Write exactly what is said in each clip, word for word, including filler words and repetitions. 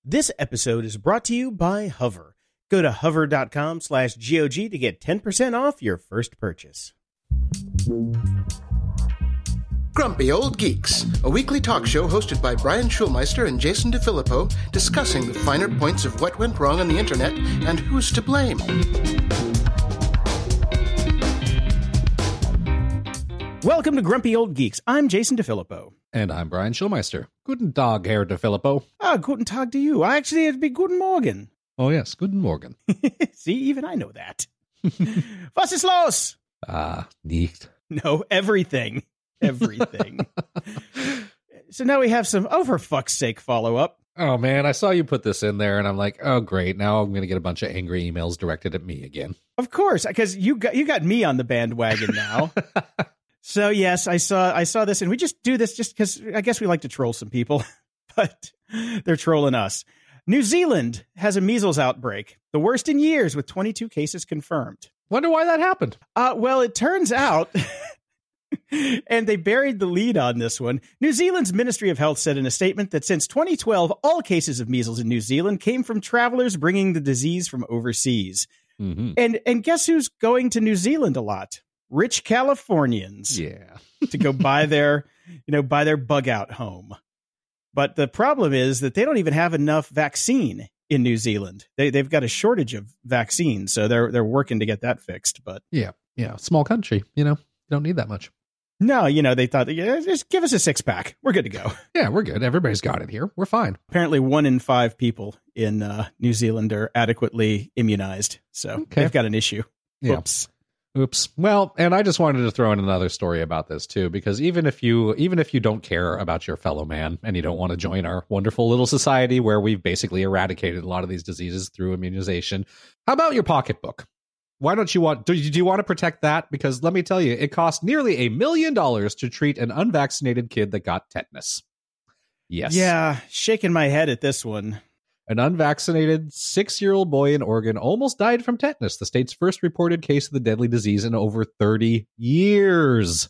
This episode is brought to you by Hover. Go to hover.com slash GOG to get ten percent off your first purchase. Grumpy Old Geeks, a weekly talk show hosted by Brian Schulmeister and Jason DeFilippo, discussing the finer points of what went wrong on the internet and who's to blame. Welcome to Grumpy Old Geeks. I'm Jason DeFilippo. And I'm Brian Schulmeister. Guten Tag, Herr DeFilippo. Ah, guten Tag to you. Actually, it'd be guten Morgen. Oh, yes, guten Morgen. See, even I know that. Was ist los? Ah, nicht. No, everything. Everything. So now we have some, oh, for fuck's sake, follow-up. Oh, man, I saw you put this in there, and I'm like, oh, great. Now I'm going to get a bunch of angry emails directed at me again. Of course, because you got, you got me on the bandwagon now. So, yes, I saw I saw this, and we just do this just because I guess we like to troll some people, but they're trolling us. New Zealand has a measles outbreak, the worst in years, with twenty-two cases confirmed. Wonder why that happened. Uh, well, it turns out, and they buried the lead on this one, New Zealand's Ministry of Health said in a statement that since twenty twelve, all cases of measles in New Zealand came from travelers bringing the disease from overseas. Mm-hmm. And and guess who's going to New Zealand a lot? Rich Californians. Yeah. To go buy their, you know, buy their bug out home. But the problem is that they don't even have enough vaccine in New Zealand. They they've got a shortage of vaccine, so they're they're working to get that fixed. But yeah, yeah, small country, you know, you don't need that much. No, you know, they thought, yeah, just give us a six pack. We're good to go. Yeah, we're good. Everybody's got it here. We're fine. Apparently, one in five people in uh, New Zealand are adequately immunized, so okay. They've got an issue. Yeah. Oops. Oops. Well, and I just wanted to throw in another story about this too, because even if you even if you don't care about your fellow man and you don't want to join our wonderful little society where we've basically eradicated a lot of these diseases through immunization, how about your pocketbook? Why don't you want do you, do you want to protect that? Because let me tell you, it cost nearly a million dollars to treat an unvaccinated kid that got tetanus. Yes. Yeah, shaking my head at this one. An unvaccinated six-year-old boy in Oregon almost died from tetanus, the state's first reported case of the deadly disease in over thirty years.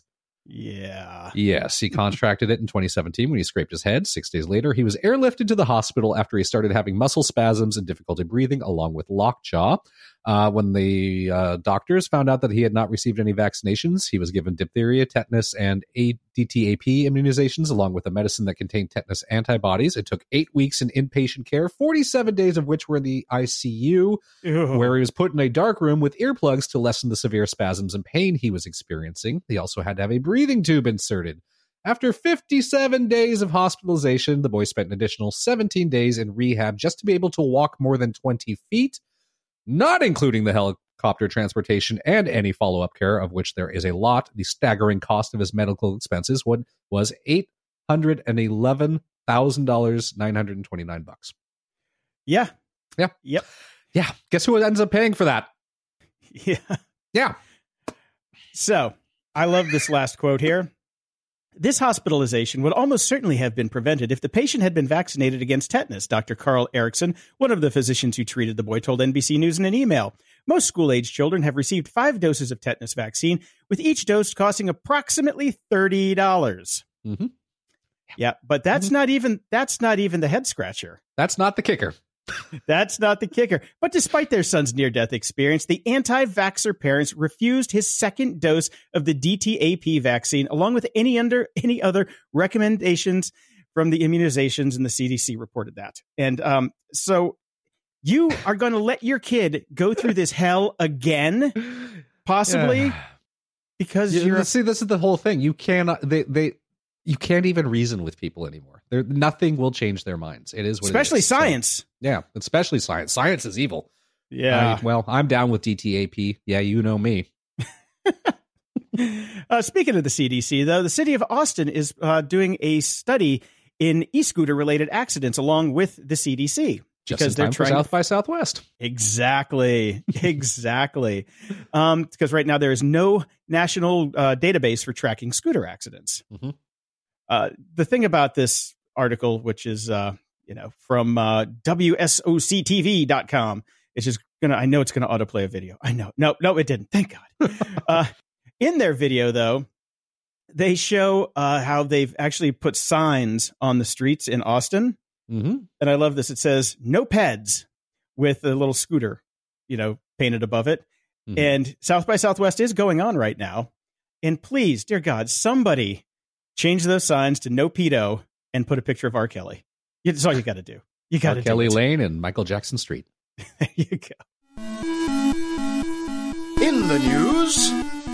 Yeah. Yes, he contracted it in twenty seventeen when he scraped his head. Six days later, he was airlifted to the hospital after he started having muscle spasms and difficulty breathing, along with lockjaw. Uh, when the uh, doctors found out that he had not received any vaccinations, he was given diphtheria, tetanus, and A D T A P immunizations, along with a medicine that contained tetanus antibodies. It took eight weeks in inpatient care, forty-seven days of which were in the I C U, Ew. Where he was put in a dark room with earplugs to lessen the severe spasms and pain he was experiencing. He also had to have a breathing tube inserted. After fifty-seven days of hospitalization, the boy spent an additional seventeen days in rehab just to be able to walk more than twenty feet. Not including the helicopter transportation and any follow-up care, of which there is a lot. The staggering cost of his medical expenses was eight hundred eleven thousand dollars, nine hundred twenty-nine bucks. Yeah. Yeah. Yep. Yeah. Guess who ends up paying for that? Yeah. Yeah. So, I love this last quote here. This hospitalization would almost certainly have been prevented if the patient had been vaccinated against tetanus, Doctor Carl Erickson, one of the physicians who treated the boy, told N B C News in an email. Most school-age children have received five doses of tetanus vaccine, with each dose costing approximately thirty dollars. Mm-hmm. Yeah, but that's mm-hmm. not even that's not even the head scratcher. That's not the kicker. That's not the kicker. But despite their son's near-death experience, the anti-vaxxer parents refused his second dose of the D T A P vaccine, along with any under any other recommendations from the immunizations, and the C D C reported that. And um, so you are going to let your kid go through this hell again, possibly, yeah. because yeah, you're... See, this is the whole thing. You cannot... They... they You can't even reason with people anymore. There, nothing will change their minds. It is what especially it is. science. So, yeah, especially science. Science is evil. Yeah. Uh, well, I'm down with D T A P. Yeah, you know me. uh, speaking of the C D C, though, the city of Austin is uh, doing a study in e-scooter related accidents along with the C D C. Just because they're trying South by Southwest. Exactly. Exactly. um, because right now there is no national uh, database for tracking scooter accidents. Mm-hmm. Uh, the thing about this article, which is, uh, you know, from uh, W S O C T V dot com, it's just going to, I know it's going to autoplay a video. I know. No, no, it didn't. Thank God. uh, in their video, though, they show uh, how they've actually put signs on the streets in Austin Mm-hmm. And I love this. It says, no peds, with a little scooter, you know, painted above it. Mm-hmm. And South by Southwest is going on right now. And please, dear God, somebody change those signs to no pedo and put a picture of R. Kelly. That's all you got to do. You got to do Kelly it. Lane and Michael Jackson Street. There you go. In the news...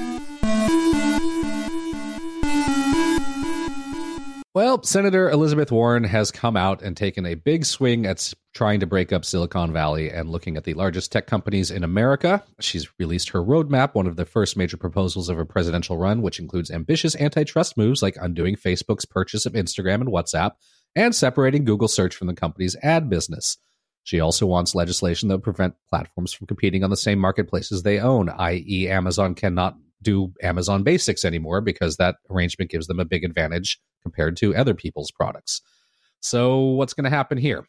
Well, Senator Elizabeth Warren has come out and taken a big swing at trying to break up Silicon Valley and looking at the largest tech companies in America. She's released her roadmap, one of the first major proposals of her presidential run, which includes ambitious antitrust moves like undoing Facebook's purchase of Instagram and WhatsApp and separating Google search from the company's ad business. She also wants legislation that would prevent platforms from competing on the same marketplaces they own, that is. Amazon cannot do Amazon Basics anymore because that arrangement gives them a big advantage compared to other people's products. So what's going to happen here?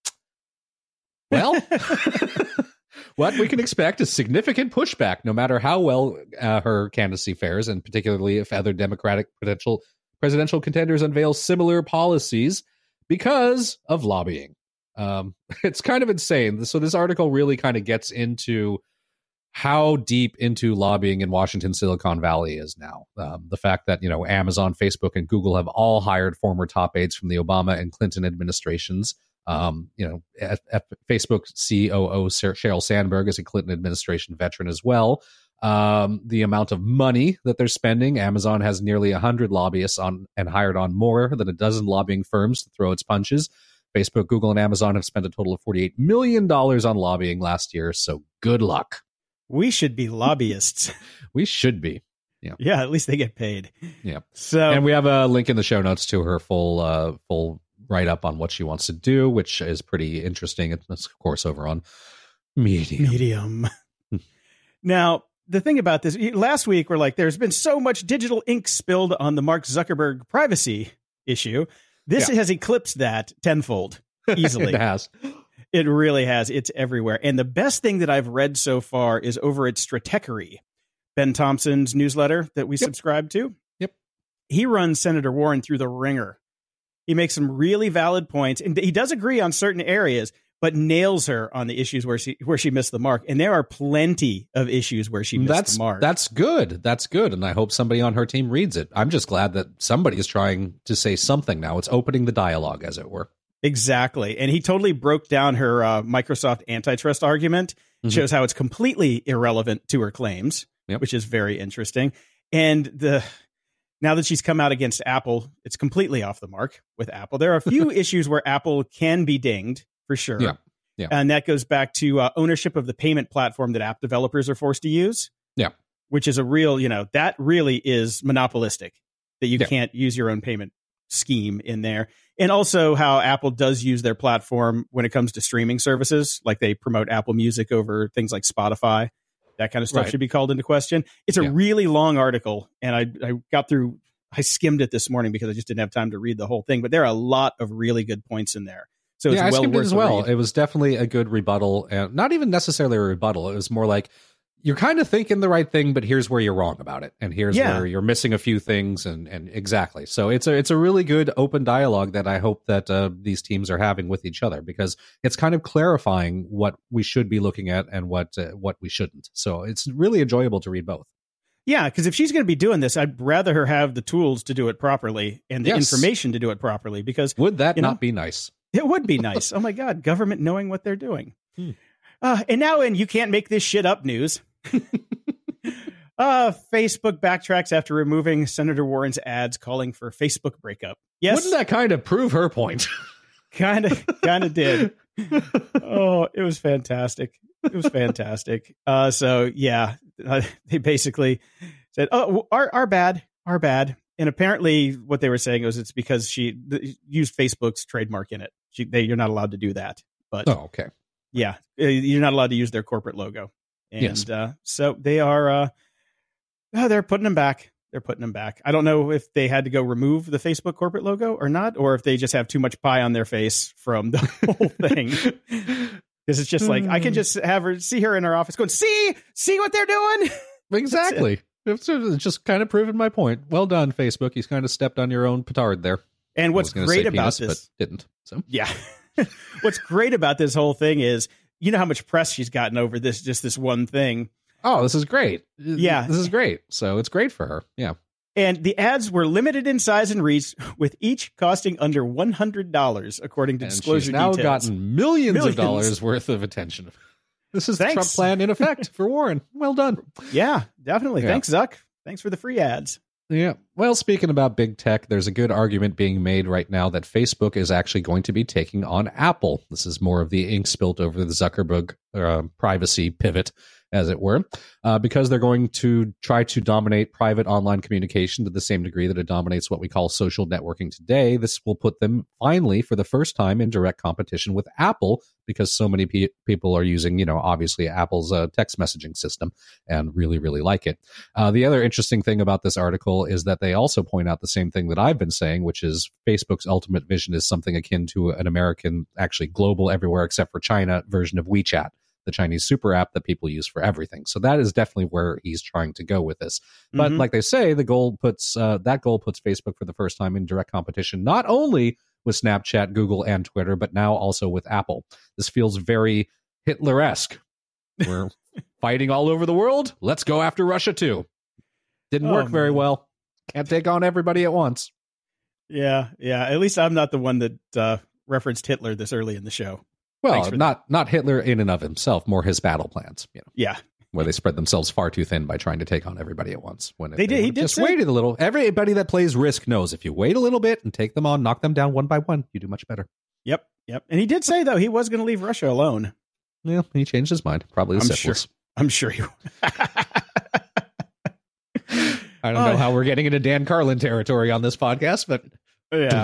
Well, what we can expect is significant pushback, no matter how well uh, her candidacy fares, and particularly if other Democratic potential presidential contenders unveil similar policies because of lobbying. Um, it's kind of insane. So this article really kind of gets into how deep into lobbying in Washington, Silicon Valley is now. Um, the fact that, you know, Amazon, Facebook, and Google have all hired former top aides from the Obama and Clinton administrations. Um, you know, F- F- Facebook C O O Sheryl Sandberg is a Clinton administration veteran as well. Um, the amount of money that they're spending, Amazon has nearly one hundred lobbyists on and hired on more than a dozen lobbying firms to throw its punches. Facebook, Google, and Amazon have spent a total of forty-eight million dollars on lobbying last year, so good luck. We should be lobbyists. We should be. Yeah. Yeah, at least they get paid. Yeah. So, and we have a link in the show notes to her full uh, full write-up on what she wants to do, which is pretty interesting. It's, of course, over on Medium. Medium. Now, the thing about this, last week, we're like, there's been so much digital ink spilled on the Mark Zuckerberg privacy issue. This Yeah. has eclipsed that tenfold easily. It has. It really has. It's everywhere. And the best thing that I've read so far is over at Stratechery, Ben Thompson's newsletter that we Yep. subscribe to. Yep. He runs Senator Warren through the ringer. He makes some really valid points, and he does agree on certain areas, but nails her on the issues where she where she missed the mark. And there are plenty of issues where she missed That's the mark. that's good. That's good. And I hope somebody on her team reads it. I'm just glad that somebody is trying to say something now. It's opening the dialogue, as it were. Exactly. And he totally broke down her uh, Microsoft antitrust argument, Mhm. shows how it's completely irrelevant to her claims, Yep. which is very interesting. And the now that she's come out against Apple, it's completely off the mark with Apple. There are a few issues where Apple can be dinged, for sure. Yeah. Yeah. And that goes back to uh, ownership of the payment platform that app developers are forced to use. Yeah. Which is a real, you know, that really is monopolistic, that you Yeah. can't use your own payment scheme in there. And also how Apple does use their platform when it comes to streaming services, like they promote Apple Music over things like Spotify. That kind of stuff Right. should be called into question. It's a Yeah. really long article, and I, I got through, I skimmed it this morning because I just didn't have time to read the whole thing, but there are a lot of really good points in there. So it's yeah, I well skimmed worth it as the well. read. It was definitely a good rebuttal, and not even necessarily a rebuttal. It was more like, you're kind of thinking the right thing, but here's where you're wrong about it, and here's Yeah. where you're missing a few things, and and exactly. So it's a it's a really good open dialogue that I hope that uh, these teams are having with each other, because it's kind of clarifying what we should be looking at and what uh, what we shouldn't. So it's really enjoyable to read both. Yeah, because if she's going to be doing this, I'd rather her have the tools to do it properly and the Yes. information to do it properly, because Would that You know? not be nice? it would be nice. Oh my God, government knowing what they're doing. Hmm. Uh, and now in You Can't Make This Shit Up news. uh, Facebook backtracks after removing Senator Warren's ads calling for Facebook breakup. Yes, Wouldn't that kind of prove her point? kind of kind of did. Oh, it was fantastic. It was fantastic. Uh, so yeah, uh, they basically said, "Oh, our our bad, our bad." And apparently, what they were saying was it's because she th- used Facebook's trademark in it. She, they, you're not allowed to do that. But Oh, okay. yeah, uh, you're not allowed to use their corporate logo. And Yes. uh, so they are. Uh, oh, they're putting them back. They're putting them back. I don't know if they had to go remove the Facebook corporate logo or not, or if they just have too much pie on their face from the whole thing. Because it's just like, I can just have her see her in her office going, see, see what they're doing. Exactly. It's it's just kind of proven my point. Well done, Facebook. He's kind of stepped on your own petard there. And what's great about penis, this, but didn't. So yeah, what's great about this whole thing is, you know how much press she's gotten over this, just this one thing. Oh, this is great. Yeah, this is great. So it's great for her. Yeah. And the ads were limited in size and reach, with each costing under one hundred dollars, according to and disclosure she's now details. gotten millions, Millions of dollars worth of attention. This is Thanks. the Trump plan in effect for Warren. Well done. Yeah, definitely. Yeah. Thanks, Zuck. Thanks for the free ads. Yeah. Well, speaking about big tech, there's a good argument being made right now that Facebook is actually going to be taking on Apple. This is more of the ink spilt over the Zuckerberg uh, privacy pivot, as it were, uh, because they're going to try to dominate private online communication to the same degree that it dominates what we call social networking today. This will put them finally, for the first time, in direct competition with Apple, because so many pe- people are using, you know, obviously Apple's uh, text messaging system and really, really like it. Uh, the other interesting thing about this article is that they also point out the same thing that I've been saying, which is Facebook's ultimate vision is something akin to an American, actually global, everywhere except for China version of WeChat, the Chinese super app that people use for everything. So that is definitely where he's trying to go with this. But Mm-hmm. like they say, the goal puts uh, that goal puts Facebook for the first time in direct competition, not only with Snapchat, Google, and Twitter, but now also with Apple. This feels very Hitler-esque. We're fighting all over the world. Let's go after Russia too. Didn't Oh, work very man. well. Can't take on everybody at once. Yeah, yeah. At least I'm not the one that uh, referenced Hitler this early in the show. Well, Thanks for not not Hitler in and of himself, more his battle plans, you know, Yeah, where they spread themselves far too thin by trying to take on everybody at once. When They did- he would've did just say- waited a little. Everybody that plays Risk knows if you wait a little bit and take them on, knock them down one by one, you do much better. yep, yep. And he did say, though, he was going to leave Russia alone. Yeah, he changed his mind. Probably the I'm syphilis. I'm sure he I don't know Oh. how we're getting into Dan Carlin territory on this podcast, but Yeah.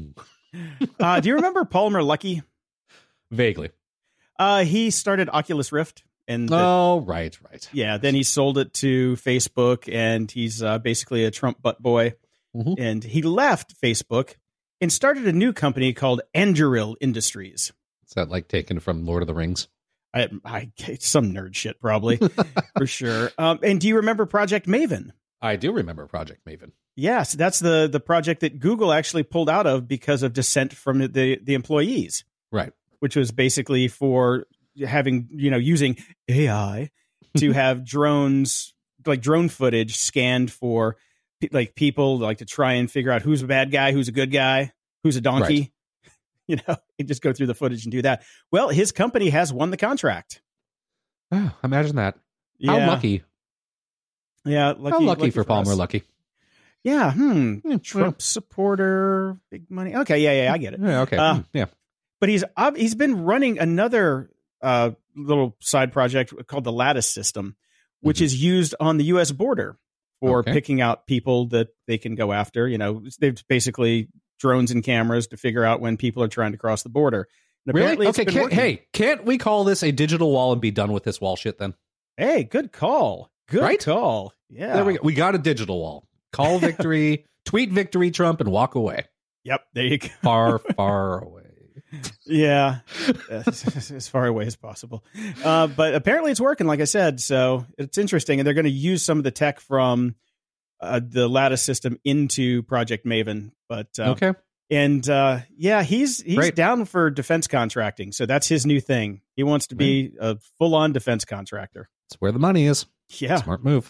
uh, do you remember Palmer Luckey? vaguely. Uh, he started Oculus Rift. And the- Oh, right, right. yeah, then he sold it to Facebook, and he's uh, basically a Trump butt boy. Mhm. And he left Facebook and started a new company called Anduril Industries. Is that like taken from Lord of the Rings? I, I it's some nerd shit, probably, for sure. Um, and do you remember Project Maven? I do remember Project Maven. Yes, that's the the project that Google actually pulled out of because of dissent from the the employees, Right. which was basically for having, you know, using A I to have drones, like drone footage scanned for pe- like people, like to try and figure out who's a bad guy, who's a good guy, who's a donkey. Right. You know, you just go through the footage and do that. Well, his company has won the contract. Oh, imagine that. How Yeah. lucky. Yeah, lucky, How lucky, for Palmer us. Lucky. Yeah, hmm. Yeah, Trump supporter, big money. Okay, yeah, yeah, I get it. Yeah, okay. Uh, Mm, yeah. But he's ob- he's been running another uh, little side project called the Lattice System, which Mhm. is used on the U S border for Okay. picking out people that they can go after. You know, they've basically drones and cameras to figure out when people are trying to cross the border. And Really? apparently it's Okay. been Can't, working. hey, can't we call this a digital wall and be done with this wall shit then? Hey, good call. Good Right? call. Yeah. There we go. We got a digital wall. Call victory, tweet victory, Trump, and walk away. Yep. There you go. Far, far away. Yeah, as, as far away as possible. Uh, but apparently it's working, like I said. So it's interesting. And they're going to use some of the tech from uh, the Lattice system into Project Maven. But uh, Okay. And uh, yeah, he's he's Great. down for defense contracting. So that's his new thing. He wants to be a full on defense contractor. It's where the money is. Yeah. Smart move.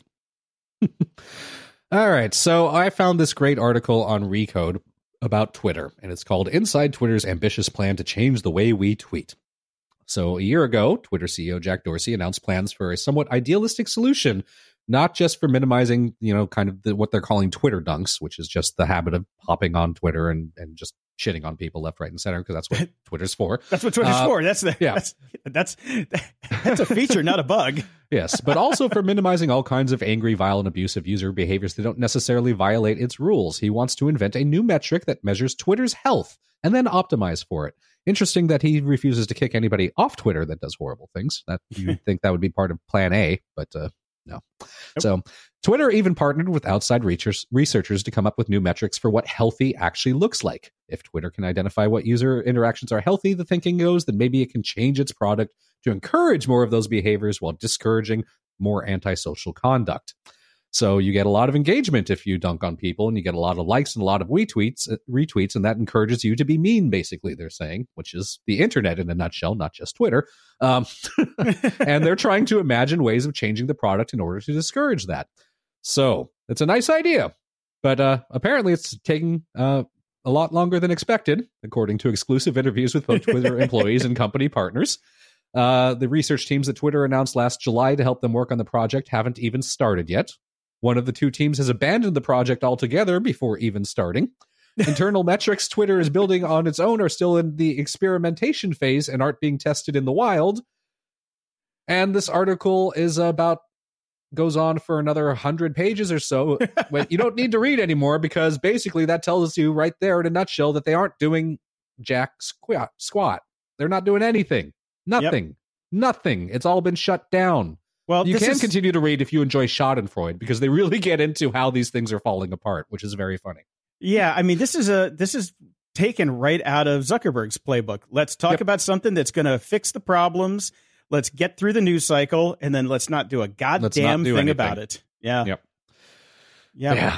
All right. So I found this great article on Recode about Twitter, and it's called Inside Twitter's Ambitious Plan to Change the Way We Tweet. So a year ago, Twitter C E O Jack Dorsey announced plans for a somewhat idealistic solution, not just for minimizing, you know, kind of the, what they're calling Twitter dunks, which is just the habit of hopping on Twitter and, and just shitting on people left, right, and center, because that's what Twitter's for. That's what Twitter's Uh, for. That's the yeah. that's that's that's a feature, not a bug. Yes, but also for minimizing all kinds of angry, violent, abusive user behaviors that don't necessarily violate its rules. He wants to invent a new metric that measures Twitter's health and then optimize for it. Interesting that he refuses to kick anybody off Twitter that does horrible things. That you'd think that would be part of Plan A, but uh, no. Nope. So Twitter even partnered with outside researchers, researchers to come up with new metrics for what healthy actually looks like. If Twitter can identify what user interactions are healthy, the thinking goes, then maybe it can change its product to encourage more of those behaviors while discouraging more antisocial conduct. So you get a lot of engagement if you dunk on people, and you get a lot of likes and a lot of retweets, uh, retweets, and that encourages you to be mean, basically, they're saying, which is the internet in a nutshell, not just Twitter. Um, and they're trying to imagine ways of changing the product in order to discourage that. So it's a nice idea, but uh, apparently it's taking uh, a lot longer than expected, according to exclusive interviews with both Twitter employees and company partners. Uh, the research teams that Twitter announced last July to help them work on the project haven't even started yet. One of the two teams has abandoned the project altogether before even starting. Internal metrics Twitter is building on its own are still in the experimentation phase and aren't being tested in the wild. And this article is about, goes on for another one hundred pages or so. But you don't need to read anymore, because basically that tells you right there in a nutshell that they aren't doing jack squat. squat. They're not doing anything. Nothing. Yep. Nothing. It's all been shut down. Well, you can is... continue to read if you enjoy Schadenfreude, because they really get into how these things are falling apart, which is very funny. Yeah, I mean, this is a this is taken right out of Zuckerberg's playbook. Let's talk yep. about something that's going to fix the problems. Let's get through the news cycle, and then let's not do a goddamn do thing anything. about it. Yeah. Yep. Yep. Yeah.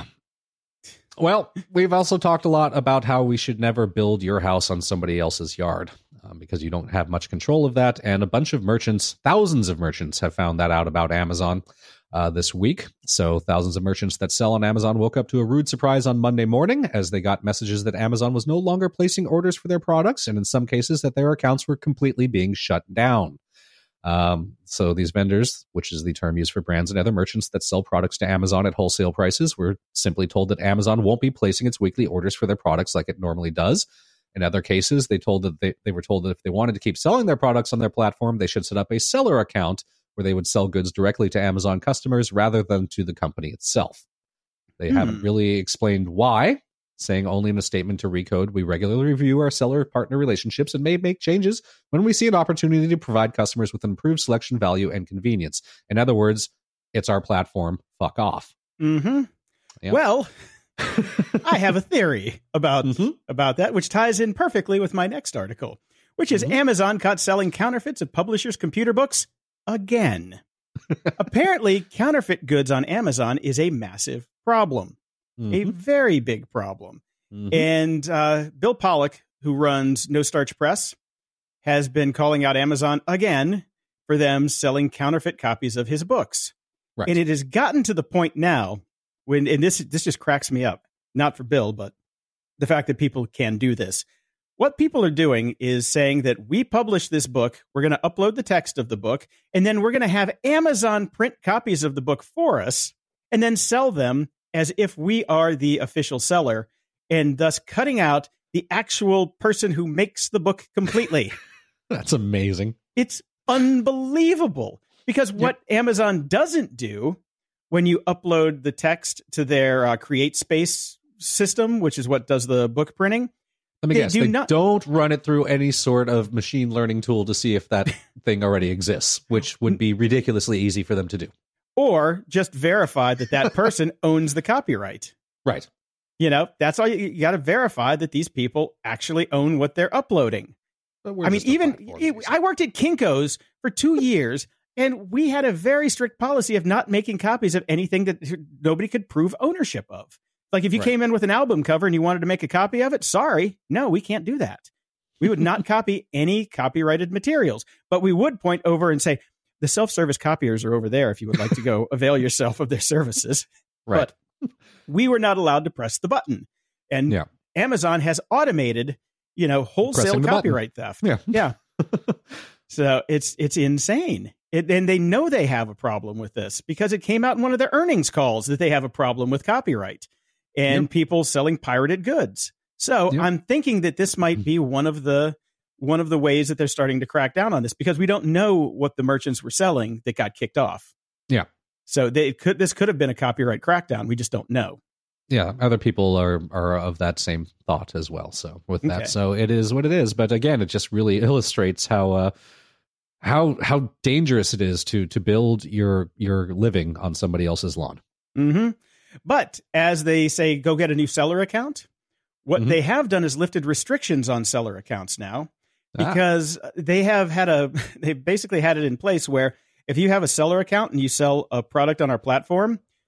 Well, we've also talked a lot about how we should never build your house on somebody else's yard. Um, because you don't have much control of that. And a bunch of merchants, thousands of merchants, have found that out about Amazon uh, this week. So thousands of merchants that sell on Amazon woke up to a rude surprise on Monday morning as they got messages that Amazon was no longer placing orders for their products, and in some cases that their accounts were completely being shut down. Um, so these vendors, which is the term used for brands and other merchants that sell products to Amazon at wholesale prices, were simply told that Amazon won't be placing its weekly orders for their products like it normally does. In other cases, they told that they, they were told that if they wanted to keep selling their products on their platform, they should set up a seller account where they would sell goods directly to Amazon customers rather than to the company itself. They hmm. haven't really explained why, saying only in a statement to Recode, we regularly review our seller-partner relationships and may make changes when we see an opportunity to provide customers with improved selection, value, and convenience. In other words, it's our platform. Fuck off. Mm-hmm. Yep. Well... I have a theory about mm-hmm. about that, which ties in perfectly with my next article, which is mm-hmm. Amazon caught selling counterfeits of publishers' computer books again. Apparently, counterfeit goods on Amazon is a massive problem, mm-hmm. a very big problem. Mm-hmm. And uh, Bill Pollock, who runs No Starch Press, has been calling out Amazon again for them selling counterfeit copies of his books. Right. And it has gotten to the point now when, and this this just cracks me up, not for Bill, but the fact that people can do this. What people are doing is saying that we publish this book, we're going to upload the text of the book, and then we're going to have Amazon print copies of the book for us, and then sell them as if we are the official seller, and thus cutting out the actual person who makes the book completely. That's amazing. It's unbelievable, because what yep. Amazon doesn't do when you upload the text to their uh, CreateSpace system, which is what does the book printing. Let me they guess. Do they not- don't run it through any sort of machine learning tool to see if that thing already exists, which would be ridiculously easy for them to do. Or just verify that that person owns the copyright. Right. You know, that's all you, you got to verify that these people actually own what they're uploading. I mean, even I worked at Kinko's for two years. And we had a very strict policy of not making copies of anything that nobody could prove ownership of. Like if you right. came in with an album cover and you wanted to make a copy of it, sorry, no, we can't do that. We would not copy any copyrighted materials, but we would point over and say, the self-service copiers are over there if you would like to go avail yourself of their services. Right. But we were not allowed to press the button. And yeah. Amazon has automated, you know, wholesale copyright button. theft. Yeah. Yeah. So it's it's insane. It, and they know they have a problem with this because it came out in one of their earnings calls that they have a problem with copyright and yep. people selling pirated goods. So yep. I'm thinking that this might be one of the one of the ways that they're starting to crack down on this, because we don't know what the merchants were selling that got kicked off. Yeah. So they could this could have been a copyright crackdown. We just don't know. Yeah, other people are are of that same thought as well. So with that, okay. so it is what it is. But again, it just really illustrates how uh, how how dangerous it is to to build your your living on somebody else's lawn. Mm-hmm. But as they say, go get a new seller account. What mm-hmm. they have done is lifted restrictions on seller accounts now, because ah. they have had a they basically had it in place where if you have a seller account and you sell a product on our platform,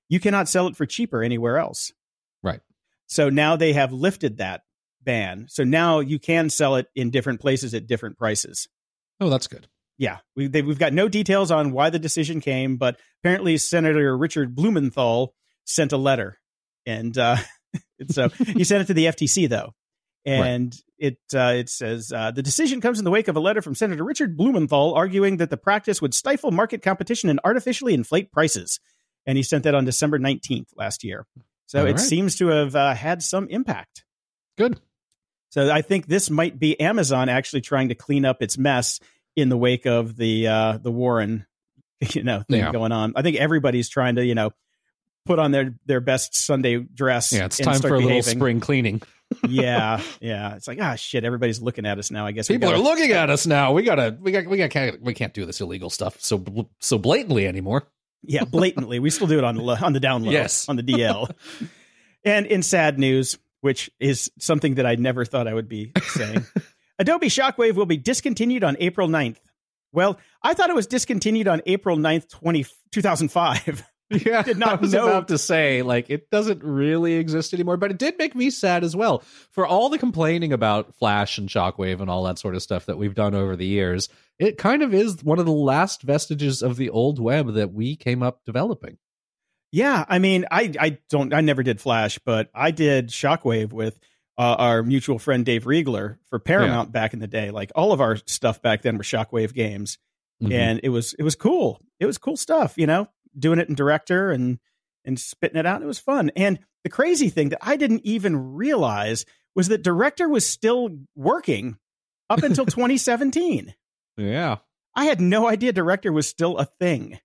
you cannot sell it for cheaper anywhere else. Right. So now they have lifted that ban. So now you can sell it in different places at different prices. Oh, that's good. Yeah, we, they, we've got no details on why the decision came, but apparently Senator Richard Blumenthal sent a letter. And uh, so he sent it to the F T C, though. And right. it uh, it says, uh, the decision comes in the wake of a letter from Senator Richard Blumenthal arguing that the practice would stifle market competition and artificially inflate prices. And he sent that on December nineteenth last year. So All it right. seems to have uh, had some impact. Good. So I think this might be Amazon actually trying to clean up its mess in the wake of the uh, the Warren, you know, thing yeah. going on. I think everybody's trying to, you know, put on their, their best Sunday dress. Yeah, it's and time start for a behaving. little spring cleaning. yeah, yeah. It's like, ah, shit. Everybody's looking at us now. I guess People we gotta, are looking at us now. We gotta, we got, we got, can't, we can't do this illegal stuff so so blatantly anymore. Yeah, blatantly. We still do it on the on the down low, yes, on the D L. And in sad news, which is something that I never thought I would be saying, Adobe Shockwave will be discontinued on April ninth. Well, I thought it was discontinued on April ninth, two thousand five. Yeah, did not I was know. about to say, like, it doesn't really exist anymore, but it did make me sad as well. For all the complaining about Flash and Shockwave and all that sort of stuff that we've done over the years, it kind of is one of the last vestiges of the old web that we came up developing. Yeah, I mean, I, I don't, I never did Flash, but I did Shockwave with uh, our mutual friend Dave Riegler for Paramount yeah. back in the day. Like all of our stuff back then were Shockwave games, mm-hmm. and it was it was cool. It was cool stuff, you know. Doing it in Director and and spitting it out. It was fun. And the crazy thing that I didn't even realize was that Director was still working up until twenty seventeen. Yeah. I had no idea Director was still a thing.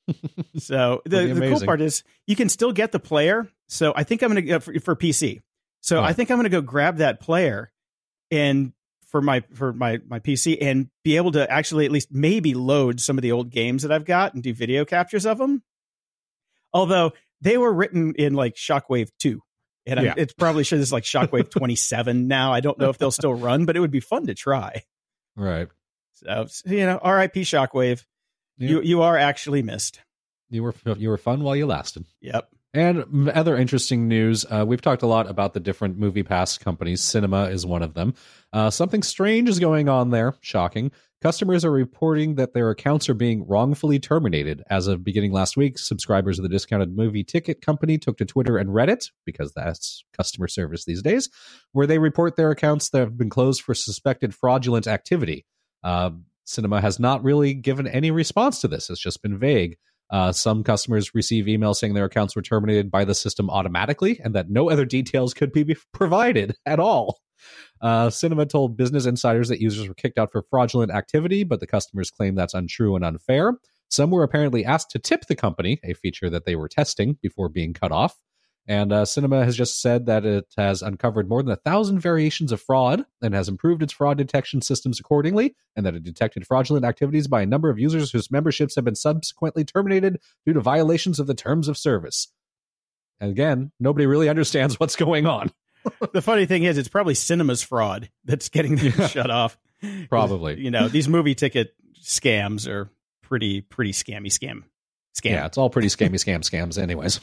So the, the cool part is you can still get the player. So I think I'm going to go for, for P C. So oh. I think I'm going to go grab that player and for my for my my P C and be able to actually at least maybe load some of the old games that I've got and do video captures of them. Although they were written in like Shockwave two. And yeah. it's probably sure this is like Shockwave twenty-seven now. I don't know if they'll still run, but it would be fun to try. Right. So, you know, R I P Shockwave. Yeah. You you are actually missed. You were you were fun while you lasted. Yep. And other interesting news, uh, we've talked a lot about the different movie pass companies. Cinema is one of them. Uh, something strange is going on there. Shocking. Customers are reporting that their accounts are being wrongfully terminated. As of beginning last week, subscribers of the discounted movie ticket company took to Twitter and Reddit, because that's customer service these days, where they report their accounts that have been closed for suspected fraudulent activity. Uh, Cinema has not really given any response to this. It's just been vague. Uh, some customers receive emails saying their accounts were terminated by the system automatically and that no other details could be provided at all. Uh, Cinema told Business Insiders that users were kicked out for fraudulent activity, but the customers claim that's untrue and unfair. Some were apparently asked to tip the company, a feature that they were testing before being cut off. And uh, Cinema has just said that it has uncovered more than a thousand variations of fraud and has improved its fraud detection systems accordingly, and that it detected fraudulent activities by a number of users whose memberships have been subsequently terminated due to violations of the terms of service. And again, nobody really understands what's going on. The funny thing is, it's probably Cinema's fraud that's getting them yeah, shut off. Probably. You know, these movie ticket scams are pretty, pretty scammy scam. Scam. Yeah, it's all pretty scammy scam scams anyways.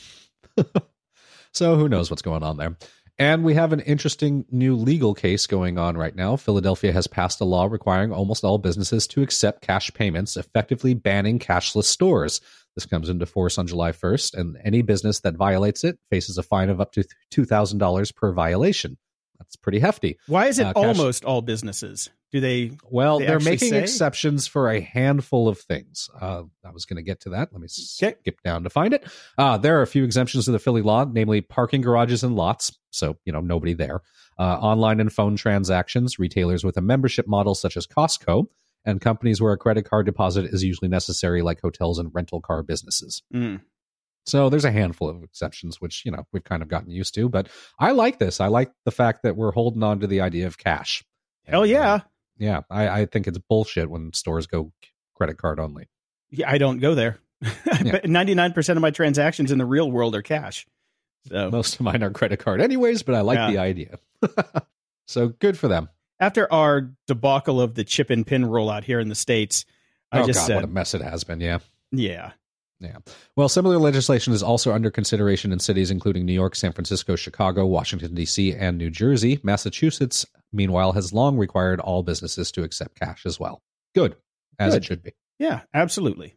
So who knows what's going on there. And we have an interesting new legal case going on right now. Philadelphia has passed a law requiring almost all businesses to accept cash payments, effectively banning cashless stores. This comes into force on July first, and any business that violates it faces a fine of up to two thousand dollars per violation. That's pretty hefty. Why is it uh, cash- almost all businesses? Do they? Well, they they're making say? exceptions for a handful of things. Uh, I was going to get to that. Let me okay. skip down to find it. Uh, there are a few exemptions to the Philly law, namely parking garages and lots. So, you know, nobody there. Uh, online and phone transactions, retailers with a membership model such as Costco, and companies where a credit card deposit is usually necessary, like hotels and rental car businesses. Mm. So there's a handful of exceptions, which, you know, we've kind of gotten used to. But I like this. I like the fact that we're holding on to the idea of cash. Hell yeah. And, uh, yeah, I, I think it's bullshit when stores go credit card only. Yeah, I don't go there. Yeah. ninety-nine percent of my transactions in the real world are cash. So most of mine are credit card anyways, but I like yeah. the idea. So good for them. After our debacle of the chip and pin rollout here in the States, I oh, just God, said, what a mess it has been. Yeah. Yeah. Yeah. Well, similar legislation is also under consideration in cities including New York, San Francisco, Chicago, Washington, D C, and New Jersey. Massachusetts, meanwhile, has long required all businesses to accept cash as well. Good, as Good. it should be. Yeah, absolutely.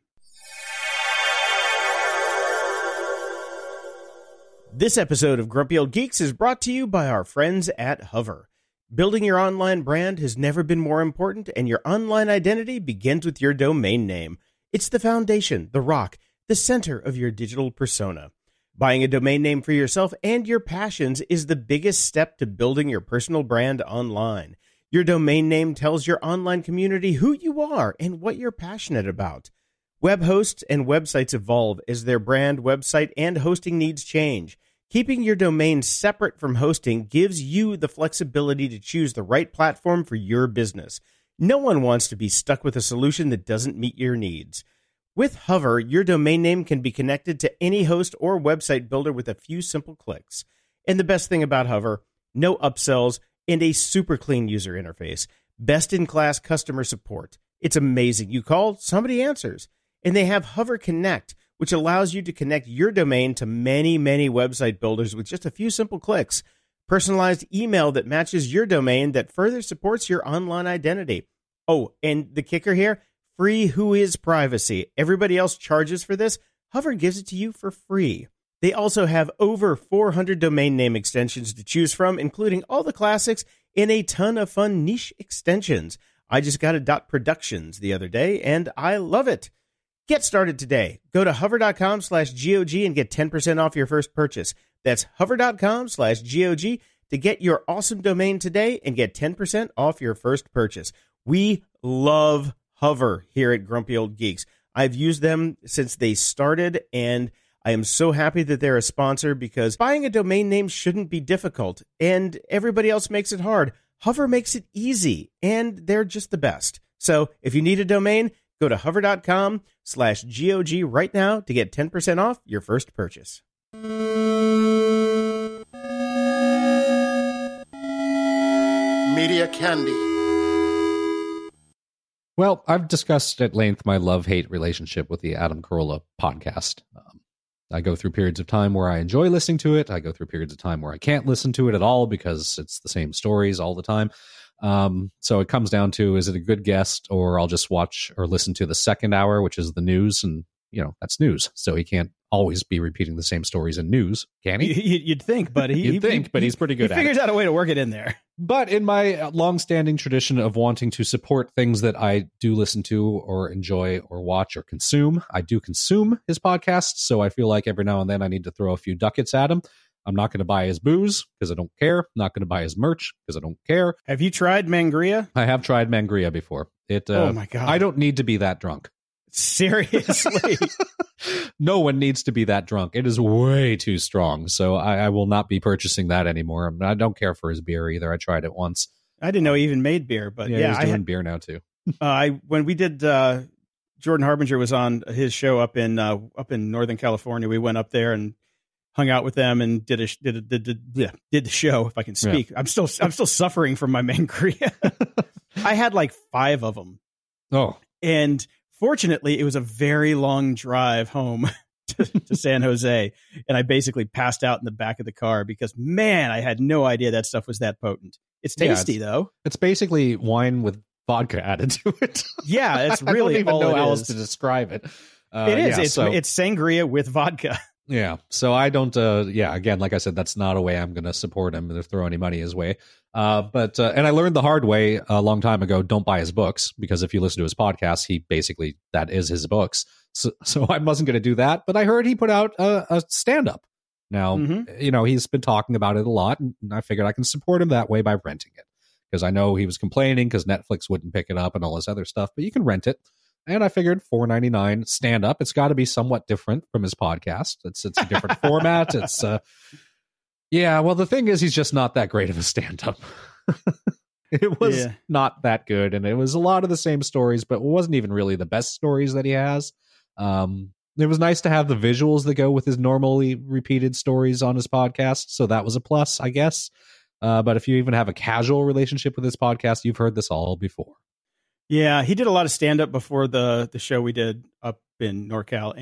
This episode of Grumpy Old Geeks is brought to you by our friends at Hover. Building your online brand has never been more important, and your online identity begins with your domain name. It's the foundation, the rock, the center of your digital persona. Buying a domain name for yourself and your passions is the biggest step to building your personal brand online. Your domain name tells your online community who you are and what you're passionate about. Web hosts and websites evolve as their brand, website, and hosting needs change. Keeping your domain separate from hosting gives you the flexibility to choose the right platform for your business. No one wants to be stuck with a solution that doesn't meet your needs. With Hover, your domain name can be connected to any host or website builder with a few simple clicks. And the best thing about Hover, no upsells and a super clean user interface. Best-in-class customer support. It's amazing. You call, somebody answers. And they have Hover Connect, which allows you to connect your domain to many, many website builders with just a few simple clicks. Personalized email that matches your domain that further supports your online identity. Oh, and the kicker here, free Whois privacy. Everybody else charges for this. Hover gives it to you for free. They also have over four hundred domain name extensions to choose from, including all the classics and a ton of fun niche extensions. I just got a .productions the other day, and I love it. Get started today. Go to hover.com slash GOG and get ten percent off your first purchase. That's hover.com slash GOG to get your awesome domain today and get ten percent off your first purchase. We love Hover here at Grumpy Old Geeks. I've used them since they started, and I am so happy that they're a sponsor because buying a domain name shouldn't be difficult, and everybody else makes it hard. Hover makes it easy, and they're just the best. So if you need a domain, go to hover.com slash GOG right now to get ten percent off your first purchase. Media Candy. Well, I've discussed at length my love-hate relationship with the Adam Carolla podcast. Um, I go through periods of time where I enjoy listening to it. I go through periods of time where I can't listen to it at all because it's the same stories all the time. Um, so it comes down to, is it a good guest, or I'll just watch or listen to the second hour, which is the news, and, you know, that's news. So he can't always be repeating the same stories in news, can he? You'd think, but he, You'd think, he, but he's pretty good he at it. He figures out a way to work it in there. But in my long-standing tradition of wanting to support things that I do listen to or enjoy or watch or consume, I do consume his podcast. So I feel like every now and then I need to throw a few ducats at him. I'm not going to buy his booze because I don't care. I'm not going to buy his merch because I don't care. Have you tried Mangria? I have tried Mangria before. It. Uh, oh my God. I don't need to be that drunk. Seriously. No one needs to be that drunk. It is way too strong. So I, I will not be purchasing that anymore. I don't care for his beer either. I tried it once. I didn't know he even made beer, but yeah, yeah, he's I doing had, beer now too. uh, I when we did uh, Jordan Harbinger was on his show up in uh, up in Northern California. We went up there and hung out with them and did a did a, did, did, did, did the show. If I can speak, yeah. I'm still I'm still suffering from my Mangria. I had like five of them. Oh, and fortunately, it was a very long drive home to, to San Jose, and I basically passed out in the back of the car because, man, I had no idea that stuff was that potent. It's tasty, yeah, it's, though. It's basically wine with vodka added to it. Yeah, that's really I don't even all know it how is. else to describe it. Uh, it is. Yeah, it's, so, it's sangria with vodka. Yeah. So I don't, uh, yeah, again, like I said, that's not a way I'm going to support him or throw any money his way. Uh, but, uh, and I learned the hard way a long time ago, don't buy his books, because if you listen to his podcast, he basically, that is his books. So, so I wasn't going to do that. But I heard he put out a, a stand-up. Now, mm-hmm. you know, he's been talking about it a lot, and I figured I can support him that way by renting it. Because I know he was complaining because Netflix wouldn't pick it up and all this other stuff, but you can rent it. And I figured four ninety-nine stand up. It's got to be somewhat different from his podcast. It's it's a different format. It's uh, yeah. Well, the thing is, he's just not that great of a stand up. It was yeah. not that good, and it was a lot of the same stories, but it wasn't even really the best stories that he has. Um, it was nice to have the visuals that go with his normally repeated stories on his podcast, so that was a plus, I guess. Uh, but if you even have a casual relationship with his podcast, you've heard this all before. Yeah, he did a lot of stand-up before the the show we did up in NorCal, and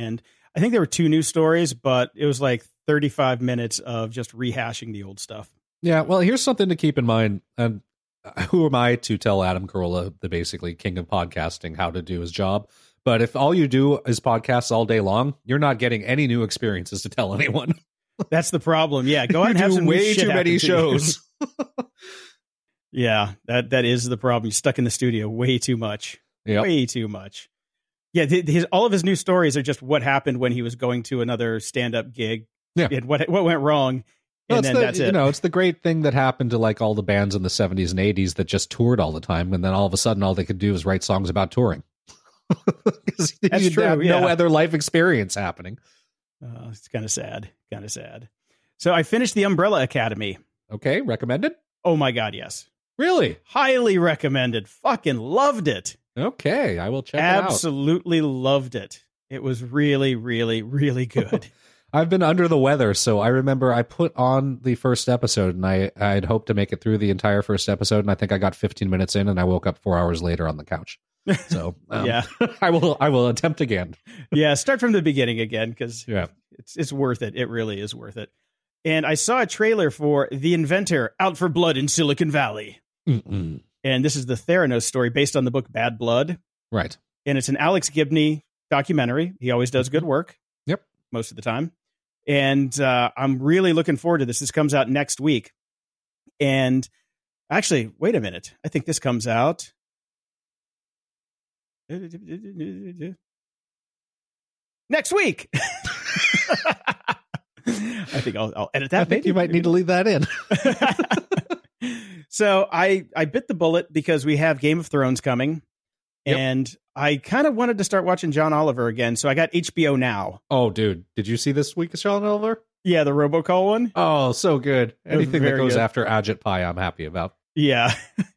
I think there were two new stories, but it was like thirty-five minutes of just rehashing the old stuff. Yeah, well, here's something to keep in mind. And who am I to tell Adam Carolla, the basically king of podcasting, how to do his job? But if all you do is podcasts all day long, you're not getting any new experiences to tell anyone. That's the problem. Yeah, go out and You have do some new way shit too many happen to you. shows. Yeah, that that is the problem. You're stuck in the studio way too much. Yep. Way too much. Yeah, th- his, all of his new stories are just what happened when he was going to another stand-up gig. Yeah. And what what went wrong. Well, And it's then the, that's it. You know, it's the great thing that happened to like all the bands in the seventies and eighties that just toured all the time, and then all of a sudden, all they could do is write songs about touring. Because That's you true, have yeah. no other life experience happening. Uh, it's kind of sad. Kind of sad. So I finished The Umbrella Academy. Okay, recommended? Oh my God, yes. Really? Highly recommended. Fucking loved it. Okay, I will check Absolutely loved it. It was really, really, really good. it out. I've been under the weather, so I remember I put on the first episode, and I I'd hoped to make it through the entire first episode, and I think I got fifteen minutes in, and I woke up four hours later on the couch. So um, Yeah. I will I will attempt again. Yeah, start from the beginning again because Yeah. it's it's worth it. It really is worth it. And I saw a trailer for The Inventor, Out for Blood in Silicon Valley. Mm-mm. And this is the Theranos story based on the book Bad Blood. Right. And it's an Alex Gibney documentary. He always does good work. Yep. Most of the time. And uh, I'm really looking forward to this. This comes out next week. And actually, wait a minute. I think this comes out next week. I think I'll, I'll edit that. I think maybe. you might need to leave that in. So I, I bit the bullet because we have Game of Thrones coming. Yep. And I kind of wanted to start watching John Oliver again. So I got H B O Now. Oh, dude. Did you see this week of Sean Oliver? Yeah, the robocall one. Oh, so good. was Anything that very goes good. after Ajit Pai, I'm happy about. Yeah.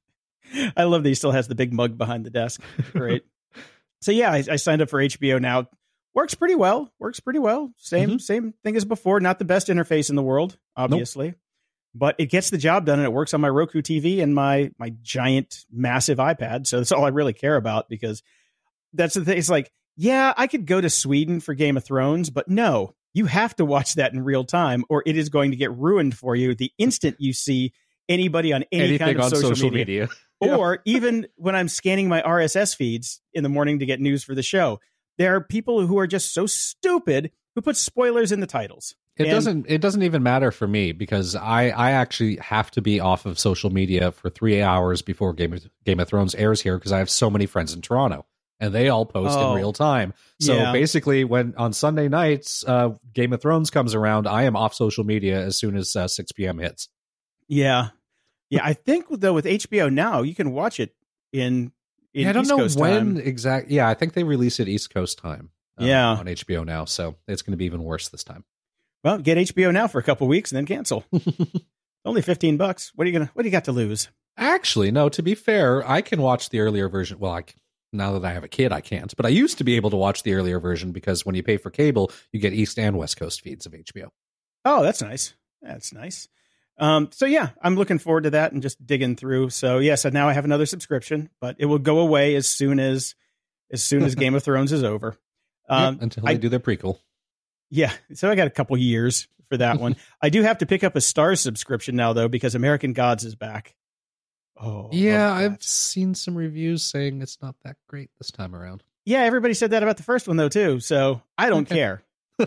I love that he still has the big mug behind the desk. Great. So yeah, I, I signed up for H B O Now. Works pretty well. Works pretty well. Same Mhm. same thing as before. Not the best interface in the world, obviously. But it gets the job done, and it works on my Roku T V and my my giant, massive iPad. So that's all I really care about, because that's the thing. It's like, yeah, I could go to Sweden for Game of Thrones, but no, you have to watch that in real time, or it is going to get ruined for you the instant you see anybody on any Anything kind of on social, social media. media. Or even when I'm scanning my R S S feeds in the morning to get news for the show, there are people who are just so stupid who put spoilers in the titles. It And- doesn't. It doesn't even matter for me, because I, I actually have to be off of social media for three hours before Game of, Game of Thrones airs here, because I have so many friends in Toronto, and they all post Oh. in real time. So Yeah. basically, when on Sunday nights uh, Game of Thrones comes around, I am off social media as soon as uh, six p.m. hits. Yeah. Yeah. I think, though, with H B O Now, you can watch it in, in Yeah, I don't East know Coast when time. exactly. Yeah, I think they release it East Coast time. uh, Yeah. on H B O now, so it's going to be even worse this time. Well, get H B O Now for a couple weeks and then cancel. Only fifteen bucks. What are you gonna? What do you got to lose? Actually, no. To be fair, I can watch the earlier version. Well, I c- now that I have a kid, I can't. But I used to be able to watch the earlier version, because when you pay for cable, you get East and West Coast feeds of H B O. Oh, that's nice. That's nice. Um, so yeah, I'm looking forward to that and just digging through. So yeah, so now I have another subscription, but it will go away as soon as as soon as Game of Thrones is over. Um, Yep, until they I- do their prequel. Yeah, so I got a couple years for that one. I do have to pick up a Starz subscription now, though, because American Gods is back. Oh, Yeah, love that. I've seen some reviews saying it's not that great this time around. Yeah, everybody said that about the first one, though, too. So I don't care.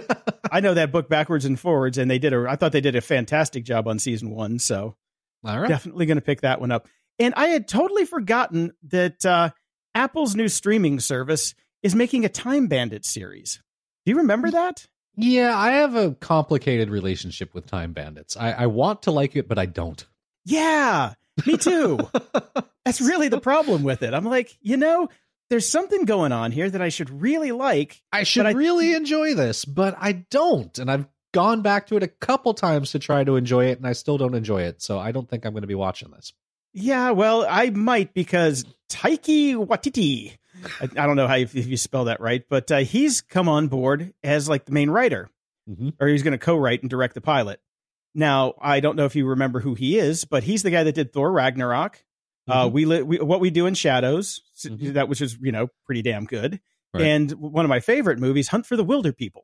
I know that book backwards and forwards, and they did a. I thought they did a fantastic job on season one. So All right. definitely going to pick that one up. And I had totally forgotten that uh, Apple's new streaming service is making a Time Bandit series. Do you remember that? Yeah, I have a complicated relationship with Time Bandits. I, I want to like it, but I don't. Yeah, me too. That's really the problem with it. I'm like, you know, there's something going on here that I should really like. I should But I- really enjoy this, but I don't. And I've gone back to it a couple times to try to enjoy it, and I still don't enjoy it. So I don't think I'm going to be watching this. Yeah, well, I might, because Taiki Waititi, I, I don't know how you, if you spell that right, but uh, he's come on board as like the main writer, Mm-hmm. or he's going to co-write and direct the pilot. Now, I don't know if you remember who he is, but he's the guy that did Thor Ragnarok. Uh, Mhm. we, li- we What We Do in Shadows, s- Mhm. that which is, you know, pretty damn good. Right. And one of my favorite movies, Hunt for the Wilder People.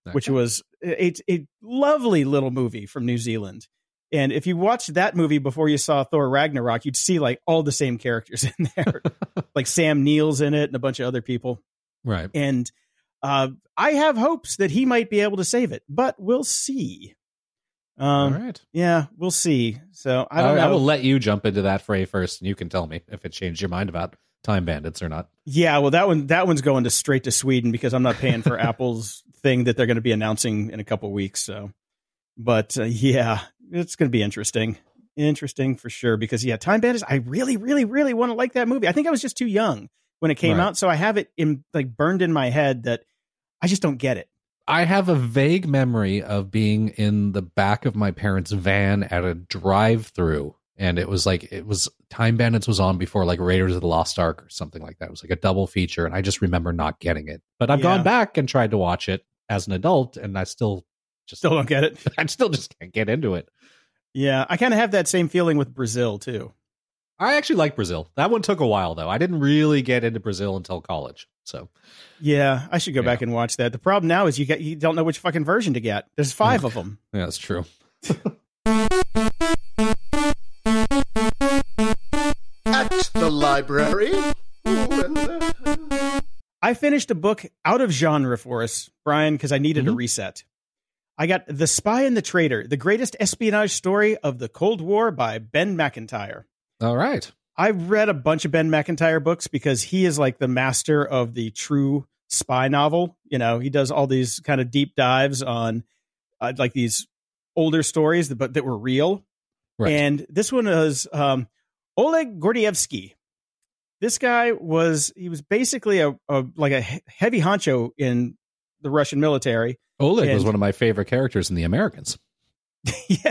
Okay. which was a, a lovely little movie from New Zealand. And if you watched that movie before you saw Thor Ragnarok, you'd see like all the same characters in there, like Sam Neill's in it and a bunch of other people. Right. And uh, I have hopes that he might be able to save it, but we'll see. Um, All right. Yeah, we'll see. So I don't I, know. I will let you jump into that fray first, and you can tell me if it changed your mind about Time Bandits or not. Yeah, well, that one that one's going to straight to Sweden because I'm not paying for Apple's thing that they're going to be announcing in a couple weeks. So, but uh, yeah, it's going to be interesting, interesting for sure. Because yeah, Time Bandits, I really, really, really want to like that movie. I think I was just too young when it came Right. out, so I have it in like burned in my head that I just don't get it. I have a vague memory of being in the back of my parents' van at a drive-through, and it was like it was Time Bandits was on before like Raiders of the Lost Ark or something like that. It was like a double feature, and I just remember not getting it. But I've Yeah. gone back and tried to watch it as an adult, and I still just Still don't get it. I still just can't get into it. Yeah, I kind of have that same feeling with Brazil too. I actually like Brazil. That one took a while though. I didn't really get into Brazil until college. So Yeah, I should go Yeah. back and watch that. The problem now is you get you don't know which fucking version to get. There's five of them. yeah, that's true. At the library. Ooh, and, uh, I finished a book out of genre for us, Brian, because I needed a Mhm. reset. I got The Spy and the Traitor, the greatest espionage story of the Cold War by Ben McIntyre. All right. I've read a bunch of Ben McIntyre books because he is like the master of the true spy novel. You know, he does all these kind of deep dives on uh, like these older stories, that, but that were real. Right. And this one was um, Oleg Gordievsky. This guy was, he was basically a, a like a he- heavy honcho in the Russian military. Oleg was and- one of my favorite characters in The Americans. Yeah.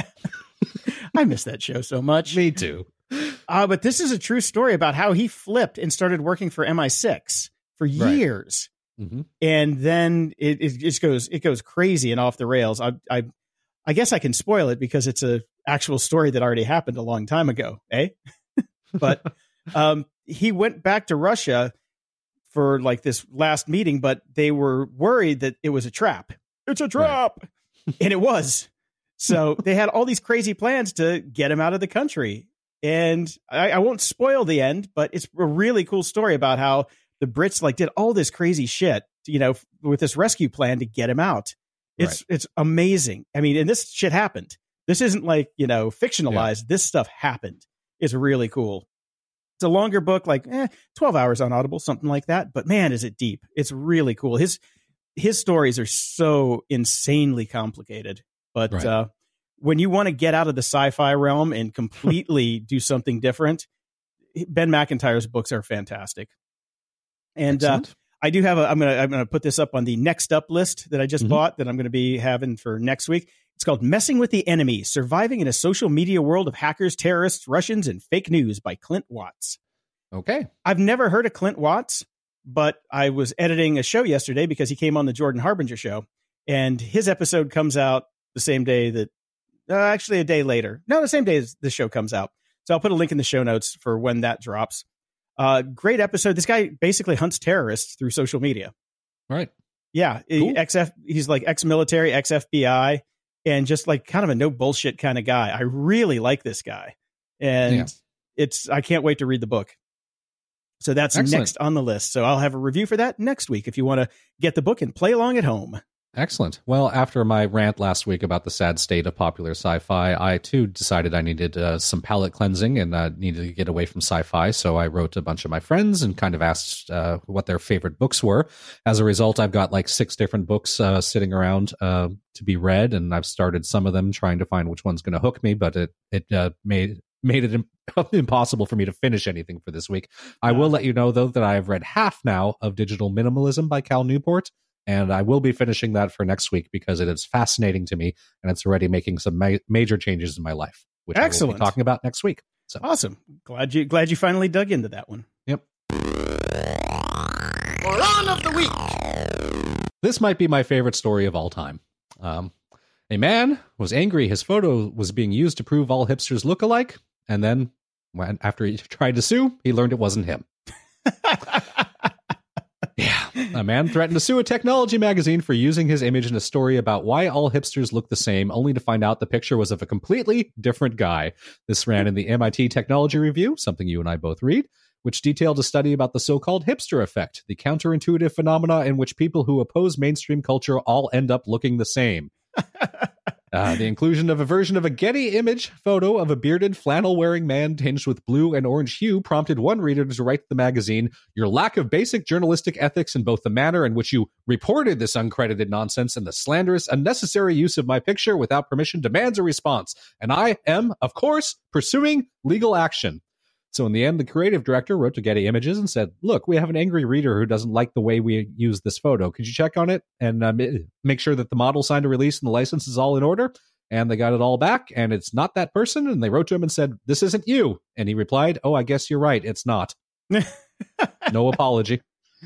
I miss that show so much. Me too. Uh, but this is a true story about how he flipped and started working for M I six for years. Mm-hmm. And then it, it just goes, it goes crazy and off the rails. I, I, I guess I can spoil it because it's a actual story that already happened a long time ago. Eh? But, um, he went back to Russia for like this last meeting, but they were worried that it was a trap. It's a trap. And it was. So they had all these crazy plans to get him out of the country. And I, I won't spoil the end, but it's a really cool story about how the Brits like did all this crazy shit, you know, with this rescue plan to get him out. It's, Right. it's amazing. I mean, and this shit happened. This isn't like, you know, fictionalized. Yeah. This stuff happened. It's really cool. It's a longer book, like eh, twelve hours on Audible, something like that. But man, is it deep. It's really cool. His, his stories are so insanely complicated, but, Right. uh, when you want to get out of the sci-fi realm and completely do something different, Ben McIntyre's books are fantastic. And uh, I do have a, I'm going to, I'm going to put this up on the next up list that I just Mhm. bought that I'm going to be having for next week. It's called Messing with the Enemy, Surviving in a Social Media World of Hackers, Terrorists, Russians, and Fake News by Clint Watts. Okay. I've never heard of Clint Watts, but I was editing a show yesterday because he came on the Jordan Harbinger show, and his episode comes out the same day that, uh, actually a day later. No, the same day as the show comes out. So I'll put a link in the show notes for when that drops. Uh, great episode. This guy basically hunts terrorists through social media. Right. Yeah. Cool. X F, he's like ex-military, ex-F B I, and just like kind of a no bullshit kind of guy. I really like this guy. And Yeah. it's, I can't wait to read the book. So that's Excellent. next on the list. So I'll have a review for that next week if you want to get the book and play along at home. Excellent. Well, after my rant last week about the sad state of popular sci-fi, I too decided I needed uh, some palate cleansing and uh, needed to get away from sci-fi. So I wrote to a bunch of my friends and kind of asked uh, what their favorite books were. As a result, I've got like six different books uh, sitting around uh, to be read, and I've started some of them trying to find which one's going to hook me, but it it uh, made made it im- impossible for me to finish anything for this week. I will let you know, though, that I have read half now of Digital Minimalism by Cal Newport. And I will be finishing that for next week because it is fascinating to me, and it's already making some ma- major changes in my life, which Excellent. I will be talking about next week. So Awesome. Glad you glad you finally dug into that one. Yep. Moron of the week. This might be my favorite story of all time. Um, a man was angry his photo was being used to prove all hipsters look alike, and then when after he tried to sue, he learned it wasn't him. Yeah. A man threatened to sue a technology magazine for using his image in a story about why all hipsters look the same, only to find out the picture was of a completely different guy. This ran in the M I T Technology Review, something you and I both read, which detailed a study about the so-called hipster effect, the counterintuitive phenomena in which people who oppose mainstream culture all end up looking the same. Uh, the inclusion of a version of a Getty image photo of a bearded, flannel-wearing man tinged with blue and orange hue prompted one reader to write to the magazine, "Your lack of basic journalistic ethics in both the manner in which you reported this uncredited nonsense and the slanderous, unnecessary use of my picture without permission demands a response, and I am, of course, pursuing legal action." So in the end, the creative director wrote to Getty Images and said, "Look, we have an angry reader who doesn't like the way we use this photo. Could you check on it and uh, make sure that the model signed a release and the license is all in order?" And they got it all back, and it's not that person. And they wrote to him and said, "This isn't you." And he replied, "Oh, I guess you're right. It's not." No apology.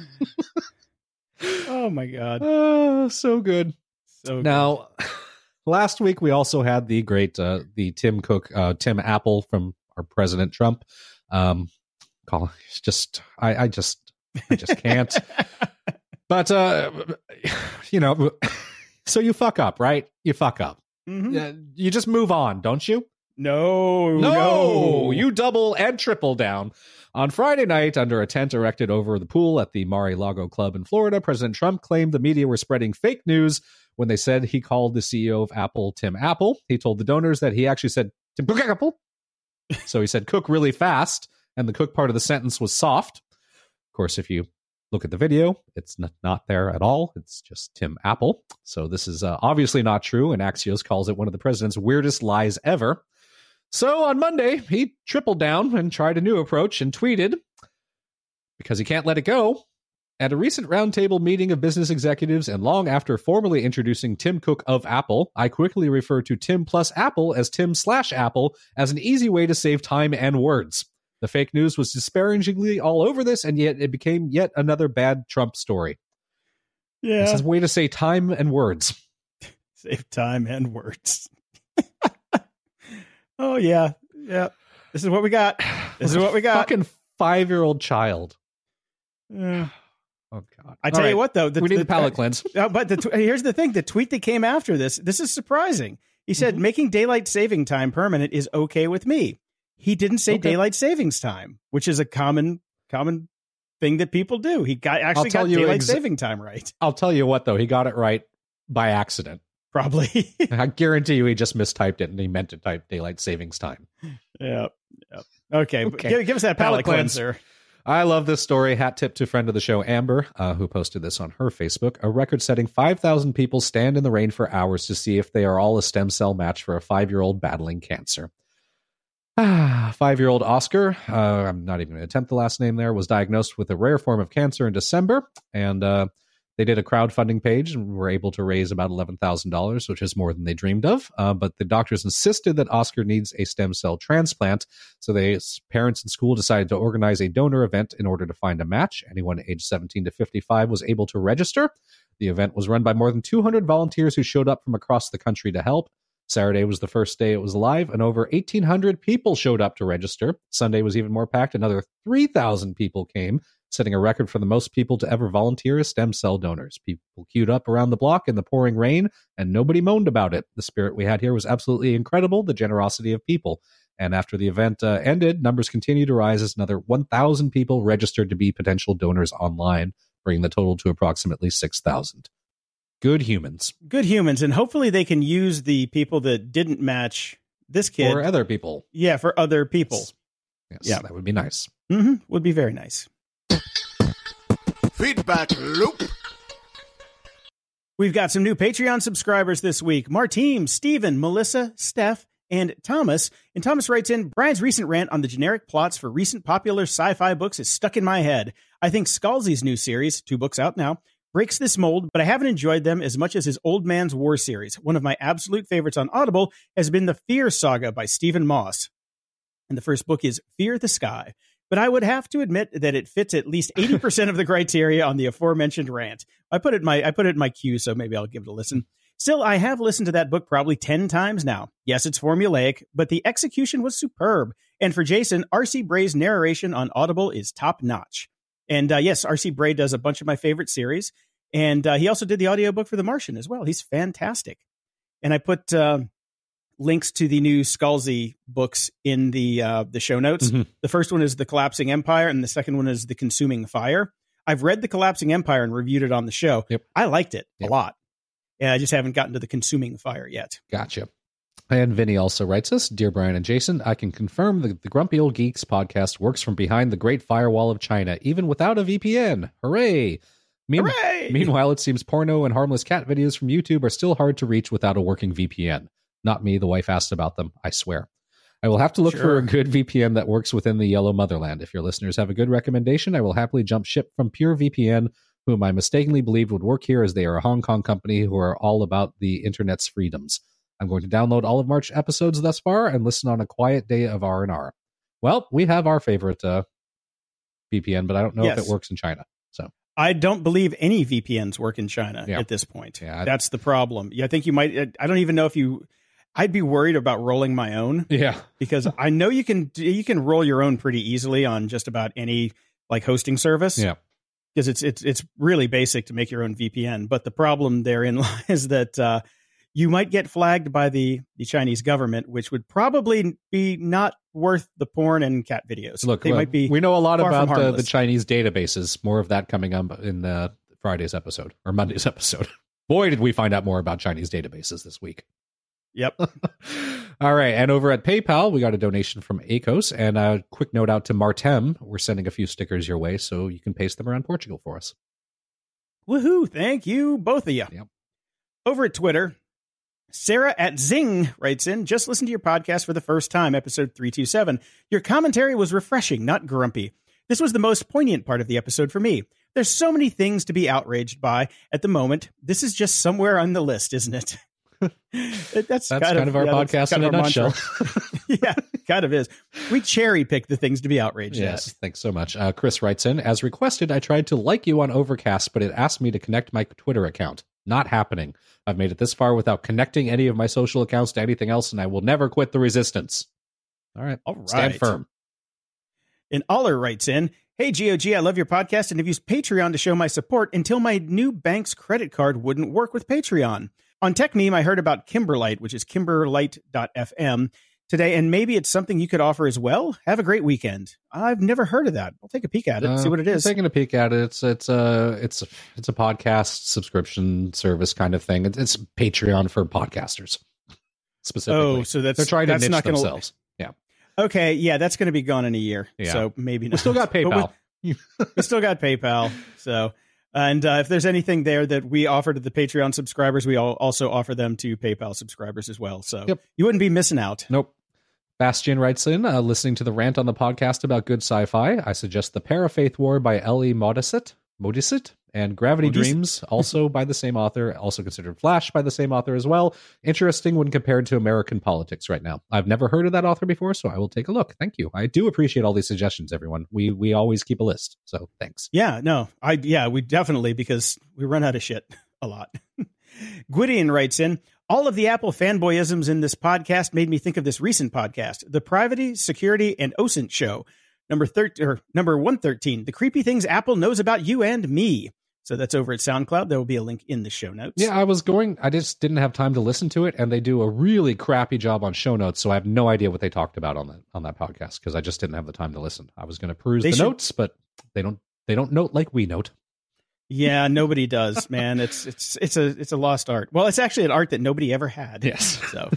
Oh, my God. Oh, so good. So good. Now, last week we also had the great, uh, the Tim Cook, uh, Tim Apple from our President Trump. Um, call it's just, I, I just, I just can't. But, uh, you know, so you fuck up, right? You fuck up. Mm-hmm. Uh, you just move on, don't you? No, No, no. you double and triple down. On Friday night, under a tent erected over the pool at the Mar-a-Lago Club in Florida, President Trump claimed the media were spreading fake news when they said he called the C E O of Apple Tim Apple. He told the donors that he actually said Tim Cook Apple. So he said cook really fast, and the cook part of the sentence was soft. Of course, if you look at the video, it's not, not there at all. It's just Tim Apple. So this is uh, obviously not true, and Axios calls it one of the president's weirdest lies ever. So on Monday, he tripled down and tried a new approach and tweeted, because he can't let it go, "At a recent roundtable meeting of business executives and long after formally introducing Tim Cook of Apple, I quickly refer to Tim plus Apple as Tim slash Apple as an easy way to save time and words. The fake news was disparagingly all over this, and yet it became yet another bad Trump story." Yeah. This is a way to say time and words. Save time and words. Oh, yeah. Yeah. This is what we got. This is what we got. Fucking five-year-old child. Yeah. Oh, God. I tell All you right. what, though. The, we need the, the palate cleanse. Uh, but the t- here's the thing. The tweet that came after this, this is surprising. He said, Mm-hmm. making daylight saving time permanent is okay with me. He didn't say Okay. daylight savings time, which is a common common thing that people do. He got actually tell got you daylight exa- saving time right. I'll tell you what, though. He got it right by accident. Probably. I guarantee you he just mistyped it and he meant to type daylight savings time. Yeah. Yep. Okay. Okay. Give, give us that palate, Palate cleanse. cleanser. I love this story. Hat tip to friend of the show, Amber, uh, who posted this on her Facebook. A record-setting five thousand people stand in the rain for hours to see if they are all a stem cell match for a five-year-old battling cancer. Ah, five-year-old Oscar, uh, I'm not even going to attempt the last name there, was diagnosed with a rare form of cancer in December, and uh, they did a crowdfunding page and were able to raise about eleven thousand dollars, which is more than they dreamed of. Uh, but the doctors insisted that Oscar needs a stem cell transplant. So they, parents and school decided to organize a donor event in order to find a match. Anyone aged seventeen to fifty-five was able to register. The event was run by more than two hundred volunteers who showed up from across the country to help. Saturday was the first day it was live, and over eighteen hundred people showed up to register. Sunday was even more packed. Another three thousand people came, setting a record for the most people to ever volunteer as stem cell donors. People queued up around the block in the pouring rain, and nobody moaned about it. The spirit we had here was absolutely incredible, the generosity of people. And after the event uh, ended, numbers continued to rise as another one thousand people registered to be potential donors online, bringing the total to approximately six thousand. Good humans. Good humans. And hopefully they can use the people that didn't match this kid. Or other people. Yeah, for other people. Yes, Yeah. that would be nice. Mm-hmm. Would be very nice. Feedback loop. We've got some new Patreon subscribers this week. Martine, Stephen, Melissa, Steph, and Thomas. And Thomas writes in, Brian's recent rant on the generic plots for recent popular sci-fi books is stuck in my head. I think Scalzi's new series, two books out now, breaks this mold, but I haven't enjoyed them as much as his Old Man's War series. One of my absolute favorites on Audible has been the Fear Saga by Stephen Moss. And the first book is Fear the Sky. But I would have to admit that it fits at least eighty percent of the criteria on the aforementioned rant. I put it in my I put it in my queue, so maybe I'll give it a listen. Still, I have listened to that book probably ten times now. Yes, it's formulaic, but the execution was superb. And for Jason, R C Bray's narration on Audible is top-notch. And uh, yes, R C Bray does a bunch of my favorite series. And uh, he also did the audiobook for The Martian as well. He's fantastic. And I put uh, links to the new Scalzi books in the uh, the show notes. Mm-hmm. The first one is The Collapsing Empire, and the second one is The Consuming Fire. I've read The Collapsing Empire and reviewed it on the show. Yep. I liked it yep. a lot. Yeah, I just haven't gotten to The Consuming Fire yet. Gotcha. And Vinny also writes us, Dear Brian and Jason, I can confirm that the Grumpy Old Geeks podcast works from behind the Great Firewall of China, even without a V P N. Hooray! Mean- Hooray! Meanwhile, it seems porno and harmless cat videos from YouTube are still hard to reach without a working V P N. Not me, the wife asked about them, I swear. I will have to look sure. for a good V P N that works within the yellow motherland. If your listeners have a good recommendation, I will happily jump ship from Pure V P N, whom I mistakenly believed would work here, as they are a Hong Kong company who are all about the internet's freedoms. I'm going to download all of March episodes thus far and listen on a quiet day of R and R. Well, we have our favorite uh, V P N, but I don't know yes. if it works in China. So I don't believe any V P Ns work in China yeah. at this point. Yeah, That's the problem. Yeah, I think you might. I don't even know if you. I'd be worried about rolling my own. Yeah, because I know you can. You can roll your own pretty easily on just about any like hosting service. Yeah, because it's it's it's really basic to make your own V P N. But the problem therein lies that. Uh, You might get flagged by the, the Chinese government, which would probably be not worth the porn and cat videos. Look, they well, might be. We know a lot about the, the Chinese databases. More of that coming up in uh, Friday's episode or Monday's episode. Boy, did we find out more about Chinese databases this week. Yep. All right. And over at PayPal, we got a donation from ACOS. And a quick note out to Martem. We're sending a few stickers your way so you can paste them around Portugal for us. Woohoo. Thank you, both of you. Yep. Over at Twitter, Sarah at Zing writes in, just listened to your podcast for the first time, episode three twenty-seven. Your commentary was refreshing, not grumpy. This was the most poignant part of the episode for me. There's so many things to be outraged by at the moment. This is just somewhere on the list, isn't it? that's that's kind, kind of, of our yeah, podcast in a nutshell. Yeah, kind of is. We cherry pick the things to be outraged yes, at. Thanks so much. Uh, Chris writes in, as requested, I tried to like you on Overcast, but it asked me to connect my Twitter account. Not happening. I've made it this far without connecting any of my social accounts to anything else, and I will never quit the resistance. All right. All right. Stand firm. And Aller writes in, hey, G O G, I love your podcast and have used Patreon to show my support until my new bank's credit card wouldn't work with Patreon. On TechMeme, I heard about Kimberlite, which is kimberlite dot f m, today, and maybe it's something you could offer as well. Have a great weekend. I've never heard of that. I'll take a peek at it, uh, see what it is. Taking a peek at it. It's it's a it's a, it's a podcast subscription service kind of thing. It's, it's Patreon for podcasters specifically. Oh, so that's they're trying to that's niche not gonna, themselves. Yeah. Okay. Yeah, that's going to be gone in a year. Yeah. So maybe not. We still got PayPal. we, we still got PayPal. So. And uh, if there's anything there that we offer to the Patreon subscribers, we all also offer them to PayPal subscribers as well. So yep. You wouldn't be missing out. Nope. Bastian writes in, uh, listening to the rant on the podcast about good sci-fi, I suggest The Parafaith War by L E Modesitt, Modesitt, and Gravity Modesitt. Dreams, also by the same author, also considered Flash by the same author as well. Interesting when compared to American politics right now. I've never heard of that author before, so I will take a look. Thank you. I do appreciate all these suggestions, everyone. We we always keep a list, so thanks. Yeah, no, I yeah, we definitely, because we run out of shit a lot. Gwydion writes in, all of the Apple fanboyisms in this podcast made me think of this recent podcast, The Privacy, Security, and OSINT Show, number thirteen or number one thirteen, The Creepy Things Apple Knows About You and Me. So that's over at SoundCloud. There will be a link in the show notes. Yeah, I was going, I just didn't have time to listen to it, and they do a really crappy job on show notes, so I have no idea what they talked about on that on that podcast, because I just didn't have the time to listen. I was going to peruse they the should, notes, but they don't they don't note like we note. Yeah, nobody does, man. It's it's it's a it's a lost art. Well, it's actually an art that nobody ever had. Yes. So,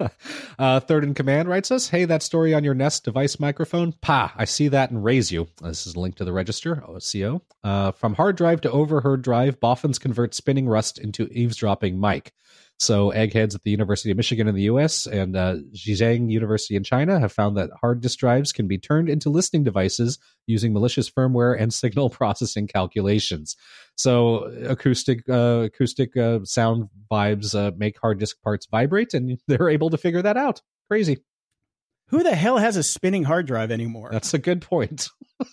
uh, Third in Command writes us, hey, that story on your Nest device microphone, pa, I see that and raise you. This is a link to the register, O S C O. Uh, from hard drive to overheard drive, boffins convert spinning rust into eavesdropping mic. So eggheads at the University of Michigan in the U S and uh, Zhejiang University in China have found that hard disk drives can be turned into listening devices using malicious firmware and signal processing calculations. So acoustic uh, acoustic uh, sound vibes uh, make hard disk parts vibrate, and they're able to figure that out. Crazy. Who the hell has a spinning hard drive anymore? That's a good point.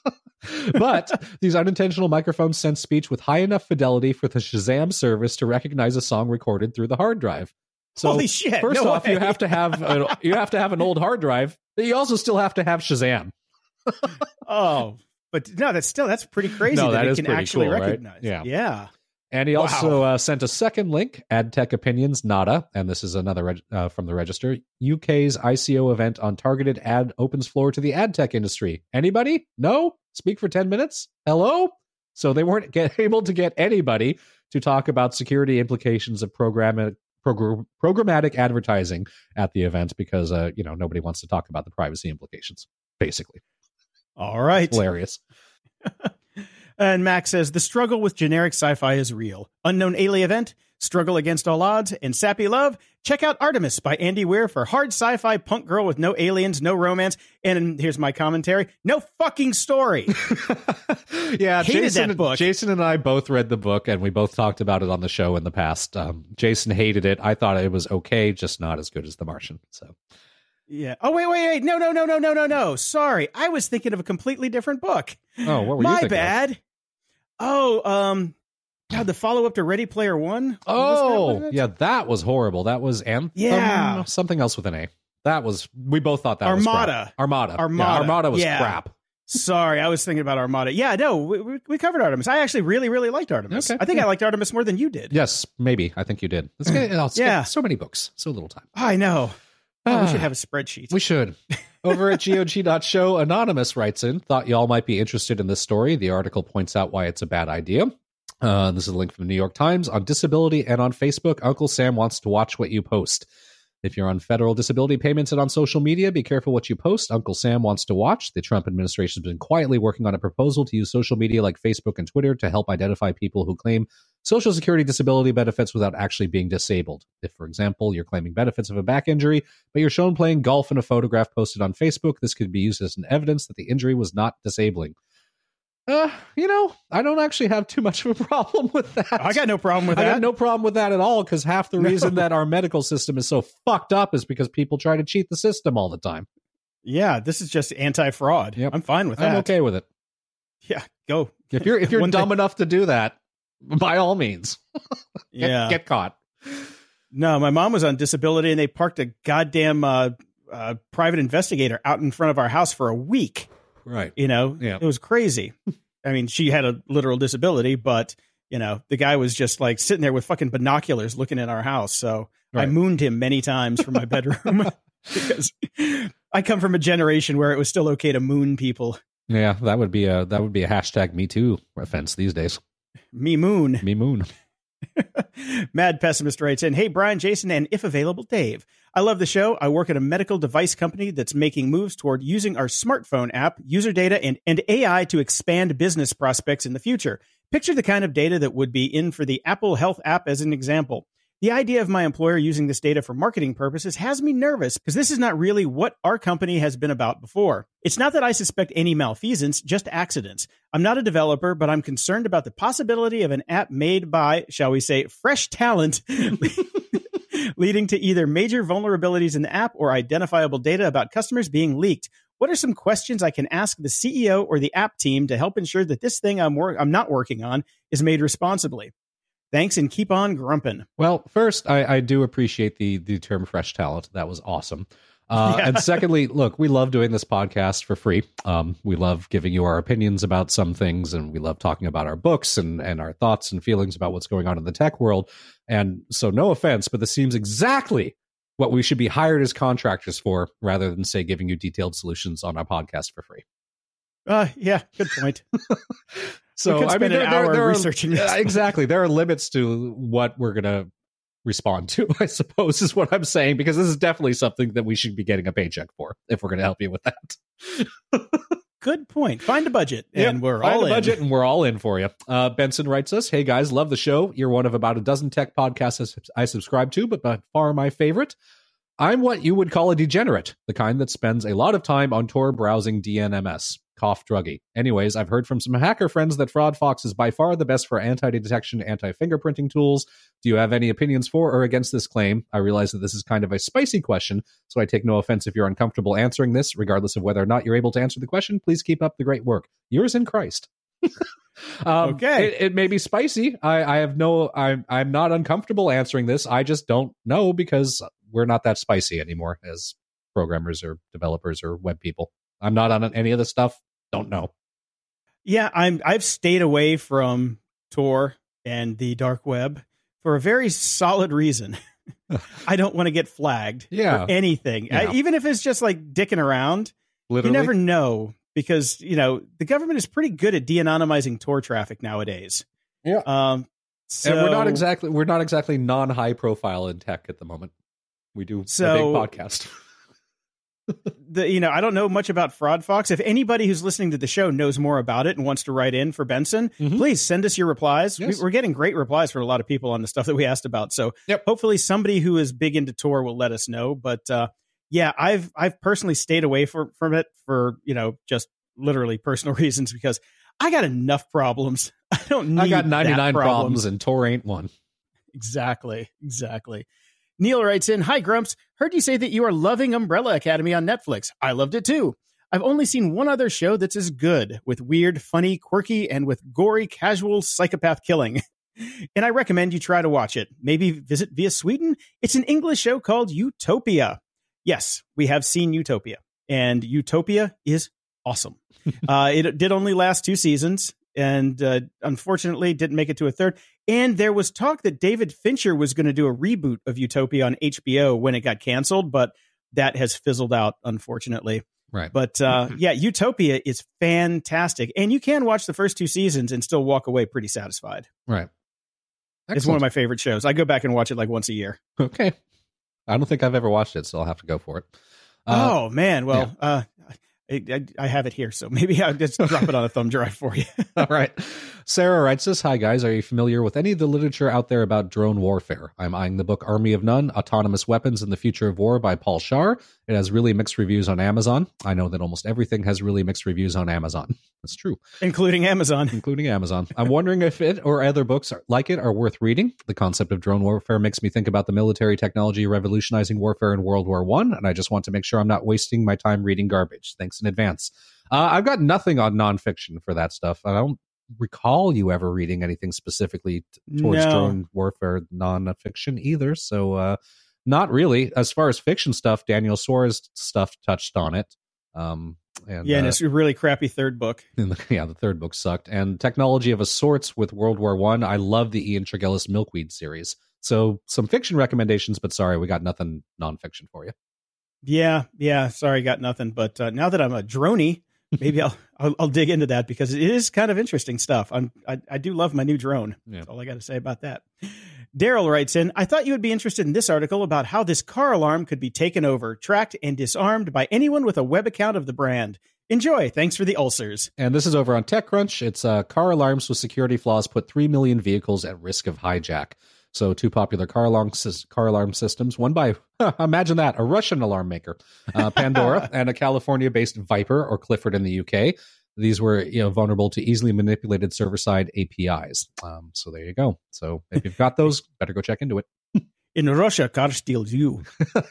But these unintentional microphones sense speech with high enough fidelity for the Shazam service to recognize a song recorded through the hard drive. So holy shit! First no off, way. you have to have a, you have to have an old hard drive, but you also still have to have Shazam. Oh, but no, that's still that's pretty crazy No, that, that it is can pretty actually cool, right? recognize. Yeah. yeah. And he Wow. also uh, sent a second link, AdTech Opinions Nada, and this is another reg- uh, from the Register. U K's I C O event on targeted ad opens floor to the ad tech industry. Anybody? No? Speak for ten minutes? Hello? So they weren't get, able to get anybody to talk about security implications of program, progr- programmatic advertising at the event because, uh, you know, nobody wants to talk about the privacy implications, basically. All right. Hilarious. And Max says, the struggle with generic sci-fi is real. Unknown alien event, struggle against all odds, and sappy love. Check out Artemis by Andy Weir for hard sci-fi punk girl with no aliens, no romance. And here's my commentary. No fucking story. yeah, Hated Jason, that book. Jason and I both read the book, and we both talked about it on the show in the past. Um, Jason hated it. I thought it was okay, just not as good as The Martian. So, yeah. Oh, wait, wait, wait. No, no, no, no, no, no, no. Sorry. I was thinking of a completely different book. Oh, what were you My thinking of? bad. Oh, um, God, the follow-up to Ready Player One? Oh, Was that, was it? yeah, that was horrible. That was Anthem? Yeah. Something else with an A. That was, we both thought that Armada. was crap. Armada. Armada. Yeah, Armada was Yeah. crap. Sorry, I was thinking about Armada. Yeah, no, we, we, we covered Artemis. I actually really, really liked Artemis. Okay. I think I liked Artemis more than you did. Yes, maybe. I think you did. Let's get, let's get Yeah. so many books, so little time. I know. Oh, we Ah. should have a spreadsheet. We should. Over at G O G dot show, Anonymous writes in, thought y'all might be interested in this story. The article points out why it's a bad idea. Uh, this is a link from the New York Times. On disability and on Facebook, Uncle Sam wants to watch what you post. If you're on federal disability payments and on social media, be careful what you post. Uncle Sam wants to watch. The Trump administration has been quietly working on a proposal to use social media like Facebook and Twitter to help identify people who claim Social Security disability benefits without actually being disabled. If, for example, you're claiming benefits of a back injury, but you're shown playing golf in a photograph posted on Facebook, this could be used as an evidence that the injury was not disabling. Uh, you know, I don't actually have too much of a problem with that. I got no problem with I that. got no problem with that at all, because half the No. reason that our medical system is so fucked up is because people try to cheat the system all the time. Yeah, this is just anti-fraud. Yep. I'm fine with that. I'm okay with it. Yeah, go. If you're if you're One dumb thing- enough to do that, by all means, get, Yeah. get caught. No, my mom was on disability and they parked a goddamn uh, uh, private investigator out in front of our house for a week. Right. You know, Yeah. it was crazy. I mean, she had a literal disability, but, you know, the guy was just like sitting there with fucking binoculars looking in our house. So I Right. mooned him many times from my bedroom because I come from a generation where it was still okay to moon people. Yeah, that would be a that would be a hashtag Me Too offense these days. Me moon. Me moon. Mad Pessimist writes in, hey, Brian, Jason, and if available, Dave. I love the show. I work at a medical device company that's making moves toward using our smartphone app, user data, and, and A I to expand business prospects in the future. Picture the kind of data that would be in for the Apple Health app as an example. The idea of my employer using this data for marketing purposes has me nervous because this is not really what our company has been about before. It's not that I suspect any malfeasance, just accidents. I'm not a developer, but I'm concerned about the possibility of an app made by, shall we say, fresh talent, leading to either major vulnerabilities in the app or identifiable data about customers being leaked. What are some questions I can ask the C E O or the app team to help ensure that this thing I'm, wor- I'm not working on is made responsibly? Thanks, and keep on grumping. Well, first, I, I do appreciate the the term fresh talent. That was awesome. Uh, Yeah. And secondly, look, we love doing this podcast for free. Um, we love giving you our opinions about some things, and we love talking about our books and, and our thoughts and feelings about what's going on in the tech world. And so no offense, but this seems exactly what we should be hired as contractors for, rather than, say, giving you detailed solutions on our podcast for free. Uh, yeah, good point. So We could I spend mean, an there, there, hour there are, researching this. Yeah, exactly. There are limits to what we're going to respond to, I suppose, is what I'm saying, because this is definitely something that we should be getting a paycheck for if we're going to help you with that. Good point. Find a budget, Yep, and we're find all a in. budget, and we're all in for you. Uh, Benson writes us, hey guys, love the show. You're one of about a dozen tech podcasts I subscribe to, but by far my favorite. I'm what you would call a degenerate, the kind that spends a lot of time on Tor browsing D N M S. Cough druggy. Anyways, I've heard from some hacker friends that FraudFox is by far the best for anti-detection, anti-fingerprinting tools. Do you have any opinions for or against this claim? I realize that this is kind of a spicy question, so I take no offense if you're uncomfortable answering this. Regardless of whether or not you're able to answer the question, please keep up the great work. Yours in Christ. um, Okay. It, it may be spicy. I, I have no, I'm, I'm not uncomfortable answering this. I just don't know, because we're not that spicy anymore as programmers or developers or web people. I'm not on any of the stuff. Don't know. Yeah, I'm. I've stayed away from Tor and the dark web for a very solid reason. I don't want to get flagged Yeah. for anything, Yeah. I, even if it's just like dicking around. Literally. You never know, because you know the government is pretty good at de-anonymizing Tor traffic nowadays. Yeah. Um. So, and we're not exactly we're not exactly non-high profile in tech at the moment. We do So- a big podcast. the you know I don't know much about Fraud Fox. If anybody who's listening to the show knows more about it and wants to write in for Benson, Mhm. please send us your replies. Yes. We, we're getting great replies from a lot of people on the stuff that we asked about. So Yep. hopefully somebody who is big into Tor will let us know. But uh, yeah, I've I've personally stayed away for, from it for you know just literally personal reasons, because I got enough problems. I don't need I got that ninety-nine problem. problems and Tor ain't one. Exactly. Exactly. Neil writes in, "Hi, Grumps. Heard you say that you are loving Umbrella Academy on Netflix. I loved it too. I've only seen one other show that's as good, with weird, funny, quirky, and with gory, casual psychopath killing. And I recommend you try to watch it. Maybe visit via Sweden. It's an English show called Utopia. Yes, we have seen Utopia, and Utopia is awesome. uh, it did only last two seasons, and uh, unfortunately didn't make it to a third. And there was talk that David Fincher was going to do a reboot of Utopia on H B O when it got canceled, but that has fizzled out, unfortunately. Right. But uh, yeah, Utopia is fantastic. And you can watch the first two seasons and still walk away pretty satisfied. Right. It's one of my favorite shows. I go back and watch it like once a year. Okay. I don't think I've ever watched it, so I'll have to go for it. Uh, oh, man. Well, yeah. uh, I, I, I have it here, so maybe I'll just drop it on a thumb drive for you. All right. Sarah writes us, "Hi, guys. Are you familiar with any of the literature out there about drone warfare? I'm eyeing the book Army of None, Autonomous Weapons and the Future of War by Paul Scharr. It has really mixed reviews on Amazon. I know that almost everything has really mixed reviews on Amazon. That's true. Including Amazon. Including Amazon. I'm wondering if it or other books like it are worth reading. The concept of drone warfare makes me think about the military technology revolutionizing warfare in World War One, and I just want to make sure I'm not wasting my time reading garbage. Thanks in advance." Uh, I've got nothing on nonfiction for that stuff. I don't recall you ever reading anything specifically t- towards No. drone warfare nonfiction either. So uh, not really. As far as fiction stuff, Daniel Suarez stuff touched on it. Um, and, Yeah, and uh, it's a really crappy third book. and the, yeah, the third book sucked. And technology of a sorts with World War One. I. I love the Ian Tregellis Milkweed series. So some fiction recommendations, but sorry, we got nothing nonfiction for you. Yeah, yeah. Sorry, got nothing. But uh, now that I'm a droney, maybe I'll, I'll I'll dig into that, because it is kind of interesting stuff. I'm I, I do love my new drone. Yeah. That's all I got to say about that. Daryl writes in, "I thought you would be interested in this article about how this car alarm could be taken over, tracked, and disarmed by anyone with a web account of the brand. Enjoy. Thanks for the ulcers." And this is over on TechCrunch. It's uh, car alarms with security flaws put three million vehicles at risk of hijack. So two popular car alarm, car alarm systems, one by, huh, imagine that, a Russian alarm maker, uh, Pandora, and a California-based Viper or Clifford in the U K. These were you know vulnerable to easily manipulated server-side A P Is. Um, so there you go. So if you've got those, better go check into it. In Russia, car steals you.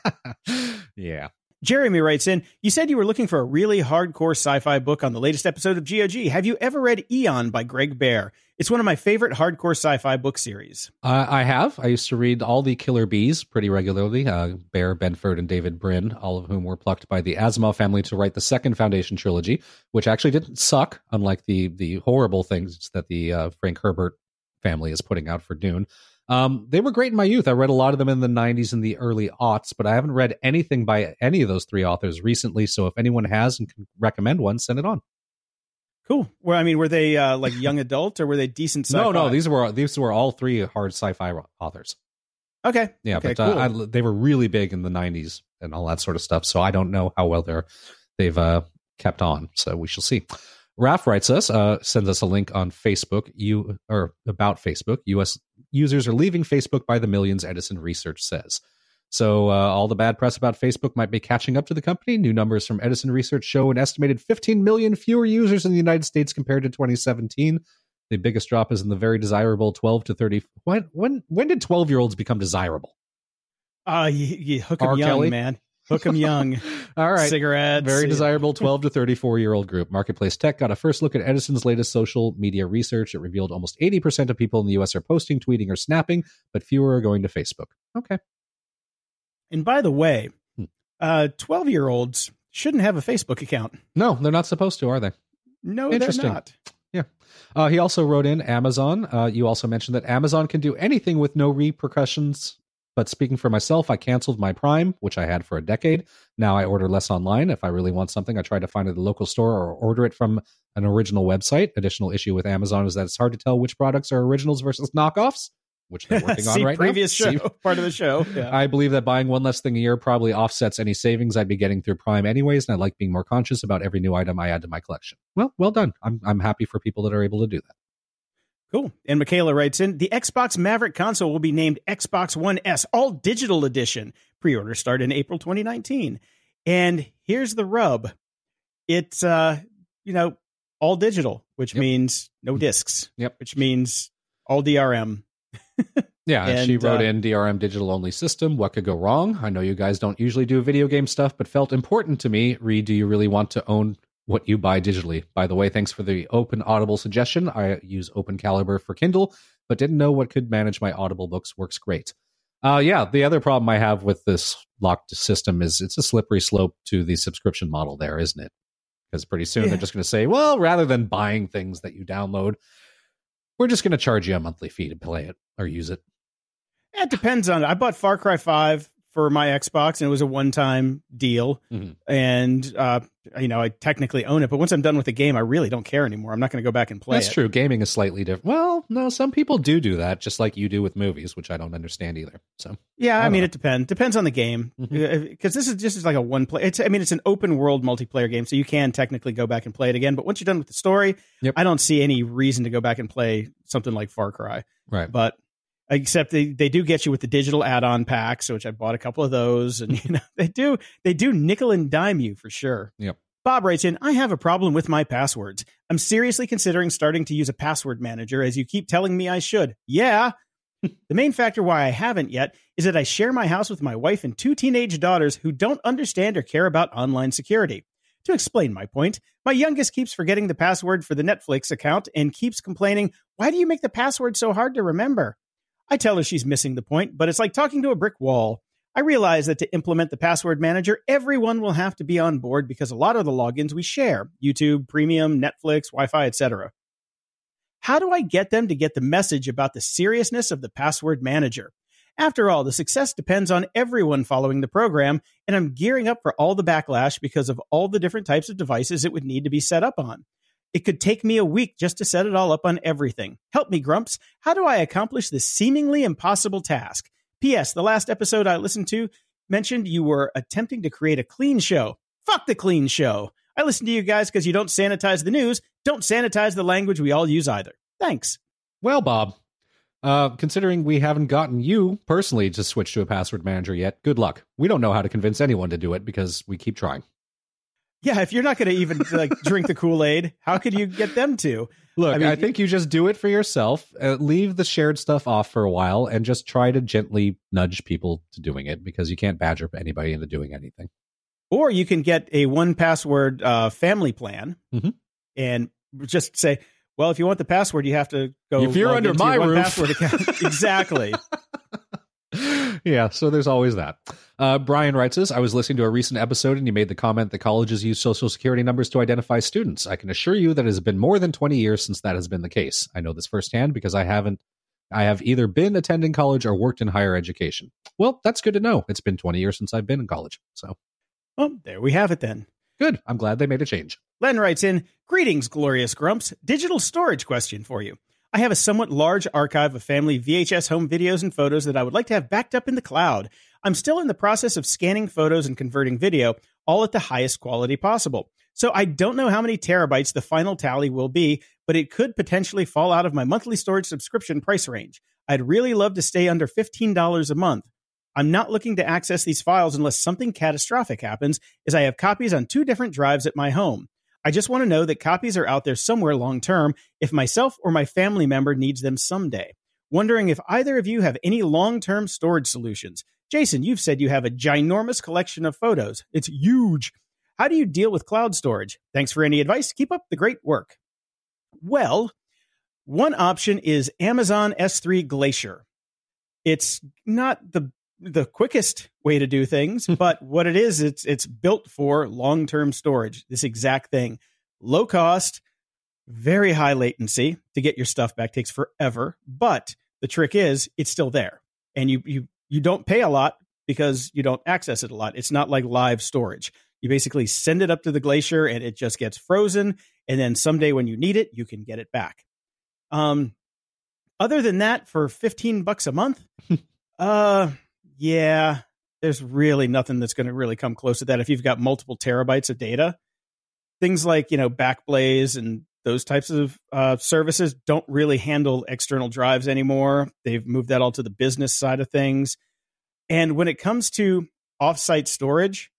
Yeah. Jeremy writes in, "You said you were looking for a really hardcore sci-fi book on the latest episode of G O G. Have you ever read Eon by Greg Bear? It's one of my favorite hardcore sci-fi book series." Uh, I have. I used to read all the Killer Bees pretty regularly. Uh, Bear, Benford, and David Brin, all of whom were plucked by the Asimov family to write the second Foundation trilogy, which actually didn't suck, unlike the the horrible things that the uh, Frank Herbert family is putting out for Dune. Um, they were great in my youth. I read a lot of them in the nineties and the early aughts, but I haven't read anything by any of those three authors recently. So if anyone has and can recommend one, send it on. Cool. Well, I mean, were they uh, like young adult, or were they decent sci-fi? No, no, these were these were all three hard sci-fi authors. Okay. Yeah, okay, but uh, cool. I, they were really big in the nineties and all that sort of stuff. So I don't know how well they're they've uh, kept on. So we shall see. Raf writes us, uh, sends us a link on Facebook. You or about Facebook. U S users are leaving Facebook by the millions, Edison Research says. So uh, all the bad press about Facebook might be catching up to the company. New numbers from Edison Research show an estimated fifteen million fewer users in the United States compared to twenty seventeen. The biggest drop is in the very desirable twelve to thirty. When when when did twelve year olds become desirable? Uh, you, you hook 'em R. young, Kelly? man. Hook 'em young. All right. Cigarettes. Very desirable twelve to thirty-four year old group. Marketplace Tech got a first look at Edison's latest social media research. It revealed almost eighty percent of people in the U S are posting, tweeting, or snapping, but fewer are going to Facebook. Okay. And by the way, Hmm. uh, twelve-year-olds shouldn't have a Facebook account. No, they're not supposed to, are they? No, they're Interesting. not. Yeah. Uh, he also wrote in Amazon. Uh, you also mentioned that Amazon can do anything with no repercussions. But speaking for myself, I canceled my Prime, which I had for a decade. Now I order less online. If I really want something, I try to find it at the local store or order it from an original website. Additional issue with Amazon is that it's hard to tell which products are originals versus knockoffs, which they're working See on right previous now. Show, See, part of the show. Yeah. I believe that buying one less thing a year probably offsets any savings I'd be getting through Prime anyways, and I like being more conscious about every new item I add to my collection. Well, well done. I'm I'm happy for people that are able to do that. Cool. And Michaela writes in, the Xbox Maverick console will be named Xbox One S All Digital Edition. Pre-order start in April twenty nineteen. And here's the rub. It's, uh, you know, all digital, which yep. means no discs. Yep. Which means all D R M. Yeah, and she wrote uh, in D R M digital only system. What could go wrong? I know you guys don't usually do video game stuff, but felt important to me. Reed, do you really want to own what you buy digitally? By the way, thanks for the Open Audible suggestion. I use Open Caliber for Kindle, but didn't know what could manage my Audible books. Works great. Uh, yeah, the other problem I have with this locked system is it's a slippery slope to the subscription model there, isn't it? Because pretty soon yeah. they're just going to say, well, rather than buying things that you download, we're just going to charge you a monthly fee to play it or use it. It depends on it. I bought Far Cry five for my Xbox, and it was a one-time deal. Mm-hmm. And, uh, you know, I technically own it. But once I'm done with the game, I really don't care anymore. I'm not going to go back and play That's it. That's true. Gaming is slightly different. Well, no, some people do do that, just like you do with movies, which I don't understand either. So yeah, I, I mean, know. it depends. Depends on the game. Because mm-hmm. this is just like a one-play. It's, I mean, it's an open-world multiplayer game, so you can technically go back and play it again. But once you're done with the story, yep. I don't see any reason to go back and play something like Far Cry. Right. But except they, they do get you with the digital add-on packs, which I bought a couple of those, and you know they do they do nickel and dime you for sure. Yep. Bob writes in, I have a problem with my passwords. I'm seriously considering starting to use a password manager, as you keep telling me I should. Yeah. The main factor why I haven't yet is that I share my house with my wife and two teenage daughters who don't understand or care about online security. To explain my point, my youngest keeps forgetting the password for the Netflix account and keeps complaining, why do you make the password so hard to remember? I tell her she's missing the point, but it's like talking to a brick wall. I realize that to implement the password manager, everyone will have to be on board because a lot of the logins we share, YouTube, Premium, Netflix, Wi-Fi, et cetera. How do I get them to get the message about the seriousness of the password manager? After all, the success depends on everyone following the program, and I'm gearing up for all the backlash because of all the different types of devices it would need to be set up on. It could take me a week just to set it all up on everything. Help me, Grumps. How do I accomplish this seemingly impossible task? P S. The last episode I listened to mentioned you were attempting to create a clean show. Fuck the clean show. I listen to you guys because you don't sanitize the news. Don't sanitize the language we all use either. Thanks. Well, Bob, uh, considering we haven't gotten you personally to switch to a password manager yet, good luck. We don't know how to convince anyone to do it because we keep trying. Yeah, if you're not going to even like drink the Kool-Aid, how could you get them to? Look, I, mean, I think you just do it for yourself. Uh, leave the shared stuff off for a while and just try to gently nudge people to doing it because you can't badger anybody into doing anything. Or you can get a one password uh, family plan mm-hmm. and just say, well, if you want the password, you have to go. If you're under my one roof. Password account. Exactly. Yeah, so there's always that. Uh, Brian writes us, I was listening to a recent episode and you made the comment that colleges use social security numbers to identify students. I can assure you that it has been more than twenty years since that has been the case. I know this firsthand because I haven't, I have either been attending college or worked in higher education. Well, that's good to know. It's been twenty years since I've been in college. So, well, there we have it then. Good. I'm glad they made a change. Len writes in, greetings, glorious Grumps. Digital storage question for you. I have a somewhat large archive of family V H S home videos and photos that I would like to have backed up in the cloud. I'm still in the process of scanning photos and converting video, all at the highest quality possible. So I don't know how many terabytes the final tally will be, but it could potentially fall out of my monthly storage subscription price range. I'd really love to stay under fifteen dollars a month. I'm not looking to access these files unless something catastrophic happens, as I have copies on two different drives at my home. I just want to know that copies are out there somewhere long-term if myself or my family member needs them someday. Wondering if either of you have any long-term storage solutions. Jason, you've said you have a ginormous collection of photos. It's huge. How do you deal with cloud storage? Thanks for any advice. Keep up the great work. Well, one option is Amazon S three Glacier. It's not the the quickest way to do things, but what it is, it's it's built for long-term storage. This exact thing. Low cost, Very high latency to get your stuff back, takes forever. But the trick is it's still there. And you you you don't pay a lot because you don't access it a lot. It's not like live storage. You basically send it up to the glacier and it just gets frozen. And then someday when you need it, you can get it back. Um, other than that, for fifteen bucks a month, uh, yeah, there's really nothing that's going to really come close to that. If you've got multiple terabytes of data, things like, you know, Backblaze and those types of uh, services don't really handle external drives anymore. They've moved that all to the business side of things. And when it comes to offsite storage,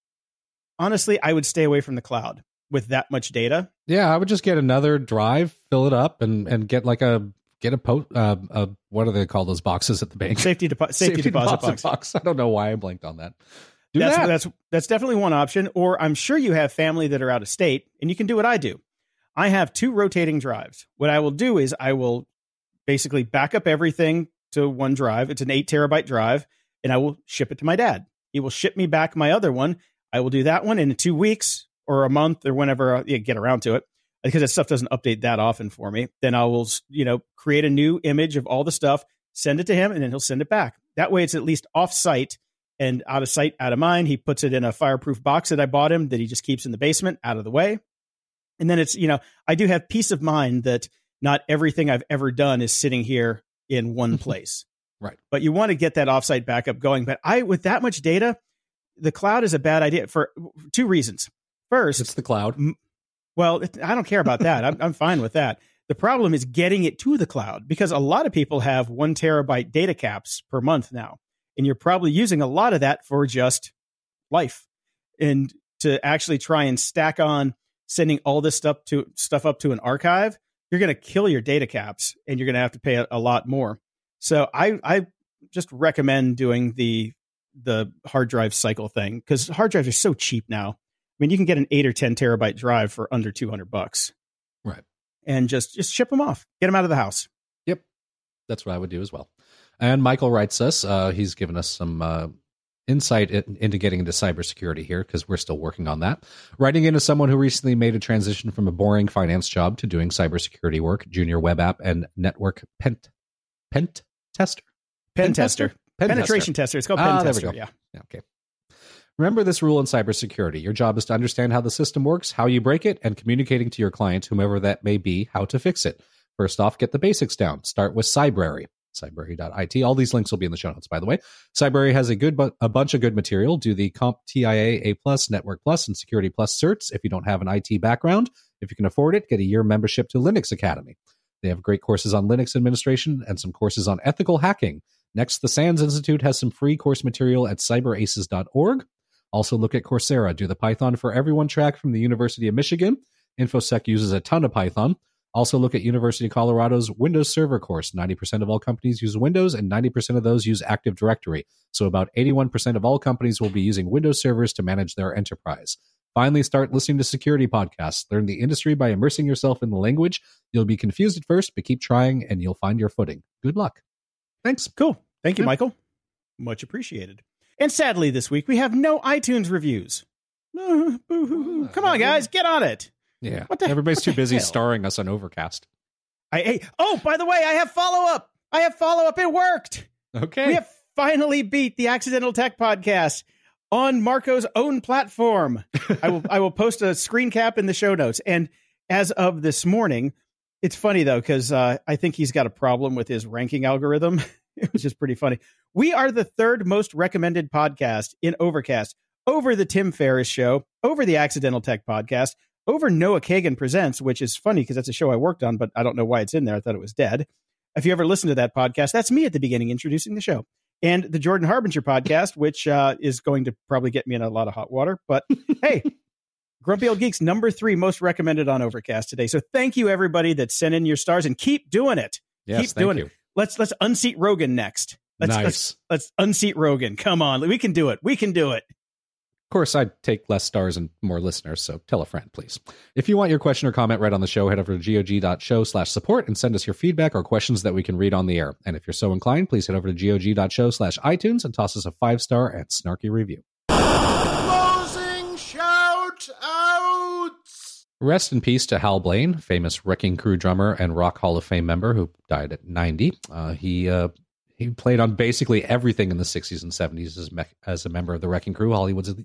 honestly, I would stay away from the cloud with that much data. Yeah, I would just get another drive, fill it up, and and get like a get a po- uh, a what do they call those boxes at the bank? Safety, depo- safety, safety deposit, deposit box. box. I don't know why I blanked on that. Do that's, that. That's that's definitely one option. Or I'm sure you have family that are out of state, and you can do what I do. I have two rotating drives. What I will do is I will basically back up everything to one drive. It's an eight terabyte drive, and I will ship it to my dad. He will ship me back my other one. I will do that one in two weeks or a month or whenever I get around to it, because that stuff doesn't update that often for me. Then I will, you know, create a new image of all the stuff, send it to him, and then he'll send it back. That way it's at least off site and out of sight, out of mind. He puts it in a fireproof box that I bought him that he just keeps in the basement, out of the way. And then it's, you know, I do have peace of mind that not everything I've ever done is sitting here in one place. Right. But you want to get that offsite backup going. But I, with that much data, the cloud is a bad idea for two reasons. First, it's the cloud. M- well, I don't care about that. I'm, I'm fine with that. The problem is getting it to the cloud, because a lot of people have one terabyte data caps per month now. And you're probably using a lot of that for just life. And to actually try and stack on sending all this stuff to stuff up to an archive, you're going to kill your data caps and you're going to have to pay a, a lot more. So I, I just recommend doing the the hard drive cycle thing, because hard drives are so cheap now. I mean, you can get an eight or ten terabyte drive for under two hundred bucks. Right. And just, just ship them off, get them out of the house. Yep. That's what I would do as well. And Michael writes us, uh, he's given us some uh, insight in, into getting into cybersecurity here, because we're still working on that. Writing in as someone who recently made a transition from a boring finance job to doing cybersecurity work, junior web app and network pent, pent tester. Pen, pen tester? tester. Pen Penetration tester. tester. It's called pen ah, tester. There we go. Yeah. yeah. Okay. Remember this rule in cybersecurity. Your job is to understand how the system works, how you break it, and communicating to your client, whomever that may be, how to fix it. First off, get the basics down. Start with Cybrary. Cybrary dot I T. All these links will be in the show notes, by the way. Cybrary has a good, bu- a bunch of good material. Do the CompTIA A plus, Network Plus, and Security Plus certs if you don't have an I T background. If you can afford it, get a year membership to Linux Academy. They have great courses on Linux administration and some courses on ethical hacking. Next, the SANS Institute has some free course material at cyber aces dot org. Also look at Coursera. Do the Python for Everyone track from the University of Michigan. InfoSec uses a ton of Python. Also look at University of Colorado's Windows Server course. ninety percent of all companies use Windows, and ninety percent of those use Active Directory. So about eighty-one percent of all companies will be using Windows servers to manage their enterprise. Finally, start listening to security podcasts. Learn the industry by immersing yourself in the language. You'll be confused at first, but keep trying and you'll find your footing. Good luck. Thanks. Cool. Thank you, Yeah. Michael. Much appreciated. And sadly, this week, we have no iTunes reviews. Uh, boo-hoo-hoo. Come on, guys, get on it. Yeah. What the- Everybody's what too the busy hell? starring us on Overcast. I, hey, oh, by the way, I have follow-up. I have follow-up. It worked. Okay. We have finally beat the Accidental Tech Podcast on Marco's own platform. I will I will post a screen cap in the show notes. And as of this morning, it's funny, though, because uh, I think he's got a problem with his ranking algorithm. It was just pretty funny. We are the third most recommended podcast in Overcast, over the Tim Ferriss Show, over the Accidental Tech Podcast, over Noah Kagan Presents, which is funny because that's a show I worked on, but I don't know why it's in there. I thought it was dead. If you ever listen to that podcast, that's me at the beginning introducing the show. And the Jordan Harbinger podcast, which uh, is going to probably get me in a lot of hot water. But hey, Grumpy Old Geeks, number three most recommended on Overcast today. So thank you, everybody that sent in your stars, and keep doing it. Yes, keep thank doing you. it. Let's let's unseat Rogan next. Let's, Nice. Let's, let's unseat Rogan. Come on. We can do it. We can do it. Of course, I'd take less stars and more listeners, so tell a friend, please. If you want your question or comment read on the show, head over to gog.show slash support and send us your feedback or questions that we can read on the air. And if you're so inclined, please head over to gog.show slash iTunes and toss us a five-star and snarky review. Closing shout outs! Rest in peace to Hal Blaine, famous Wrecking Crew drummer and Rock Hall of Fame member who died at ninety. Uh, he uh, he played on basically everything in the sixties and seventies as, me- as a member of the Wrecking Crew, Hollywood's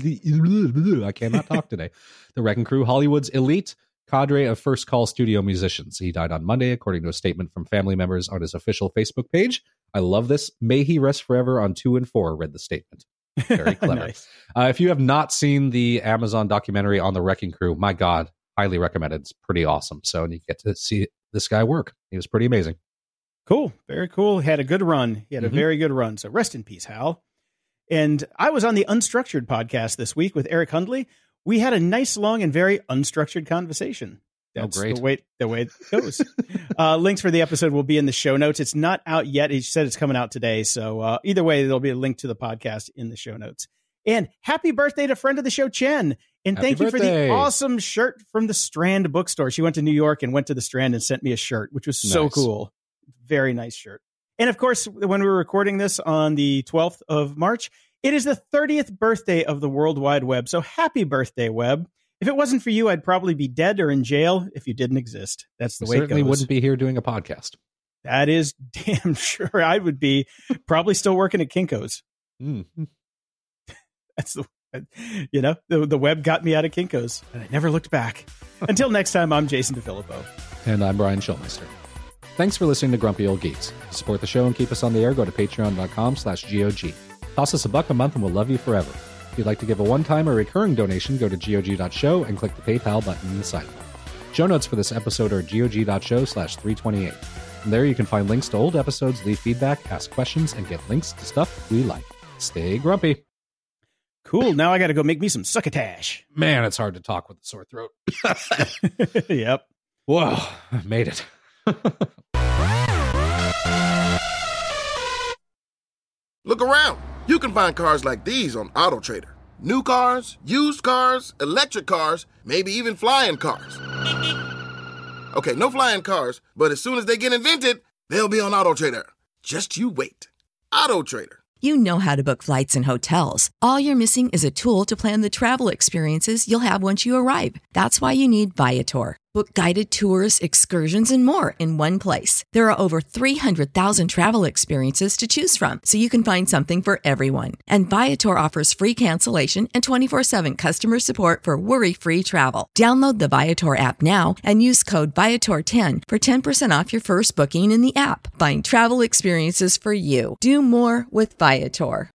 I cannot talk today. The Wrecking Crew, Hollywood's elite cadre of first call studio musicians. He died on Monday, according to a statement from family members on his official Facebook page. I love this. May he rest forever on two and four, read the statement. Very clever. Nice. Uh, if you have not seen the Amazon documentary on the Wrecking Crew, my God, highly recommend it. It's pretty awesome. So you get to see this guy work. He was pretty amazing. Cool. Very cool. He had a good run. He had mm-hmm. a very good run. So rest in peace, Hal. And I was on the Unstructured podcast this week with Eric Hundley. We had a nice, long, and very unstructured conversation. That's oh, great. the way, the way it goes. uh, links for the episode will be in the show notes. It's not out yet. He said it's coming out today. So uh, either way, there'll be a link to the podcast in the show notes. And happy birthday to friend of the show, Chen. And happy thank you birthday. for the awesome shirt from the Strand bookstore. She went to New York and went to the Strand and sent me a shirt, which was so nice. cool. Very nice shirt. And of course, when we were recording this on the twelfth of March, it is the thirtieth birthday of the World Wide Web. So happy birthday, Web. If it wasn't for you, I'd probably be dead or in jail if you didn't exist. That's the I way it goes. Certainly wouldn't be here doing a podcast. That is damn sure. I would be probably still working at Kinko's. Mm-hmm. That's the, you know, the, the web got me out of Kinko's, and I never looked back. Until next time, I'm Jason DeFilippo. And I'm Brian Schulmeister. Thanks for listening to Grumpy Old Geeks. To support the show and keep us on the air, go to patreon.com slash GOG. Toss us a buck a month and we'll love you forever. If you'd like to give a one-time or recurring donation, go to G O G dot show and click the PayPal button in the site. Show notes for this episode are G O G dot show slash three twenty-eight. And there you can find links to old episodes, leave feedback, ask questions, and get links to stuff we like. Stay grumpy. Cool. Now I got to go make me some succotash. Man, it's hard to talk with a sore throat. Yep. Whoa, I made it. Look around. You can find cars like these on AutoTrader. New cars, used cars, electric cars, maybe even flying cars. Okay, no flying cars, but as soon as they get invented, they'll be on AutoTrader. Just you wait. AutoTrader. You know how to book flights and hotels. All you're missing is a tool to plan the travel experiences you'll have once you arrive. That's why you need Viator. Book guided tours, excursions, and more in one place. There are over three hundred thousand travel experiences to choose from, so you can find something for everyone. And Viator offers free cancellation and twenty-four seven customer support for worry-free travel. Download the Viator app now and use code Viator ten for ten percent off your first booking in the app. Find travel experiences for you. Do more with Viator.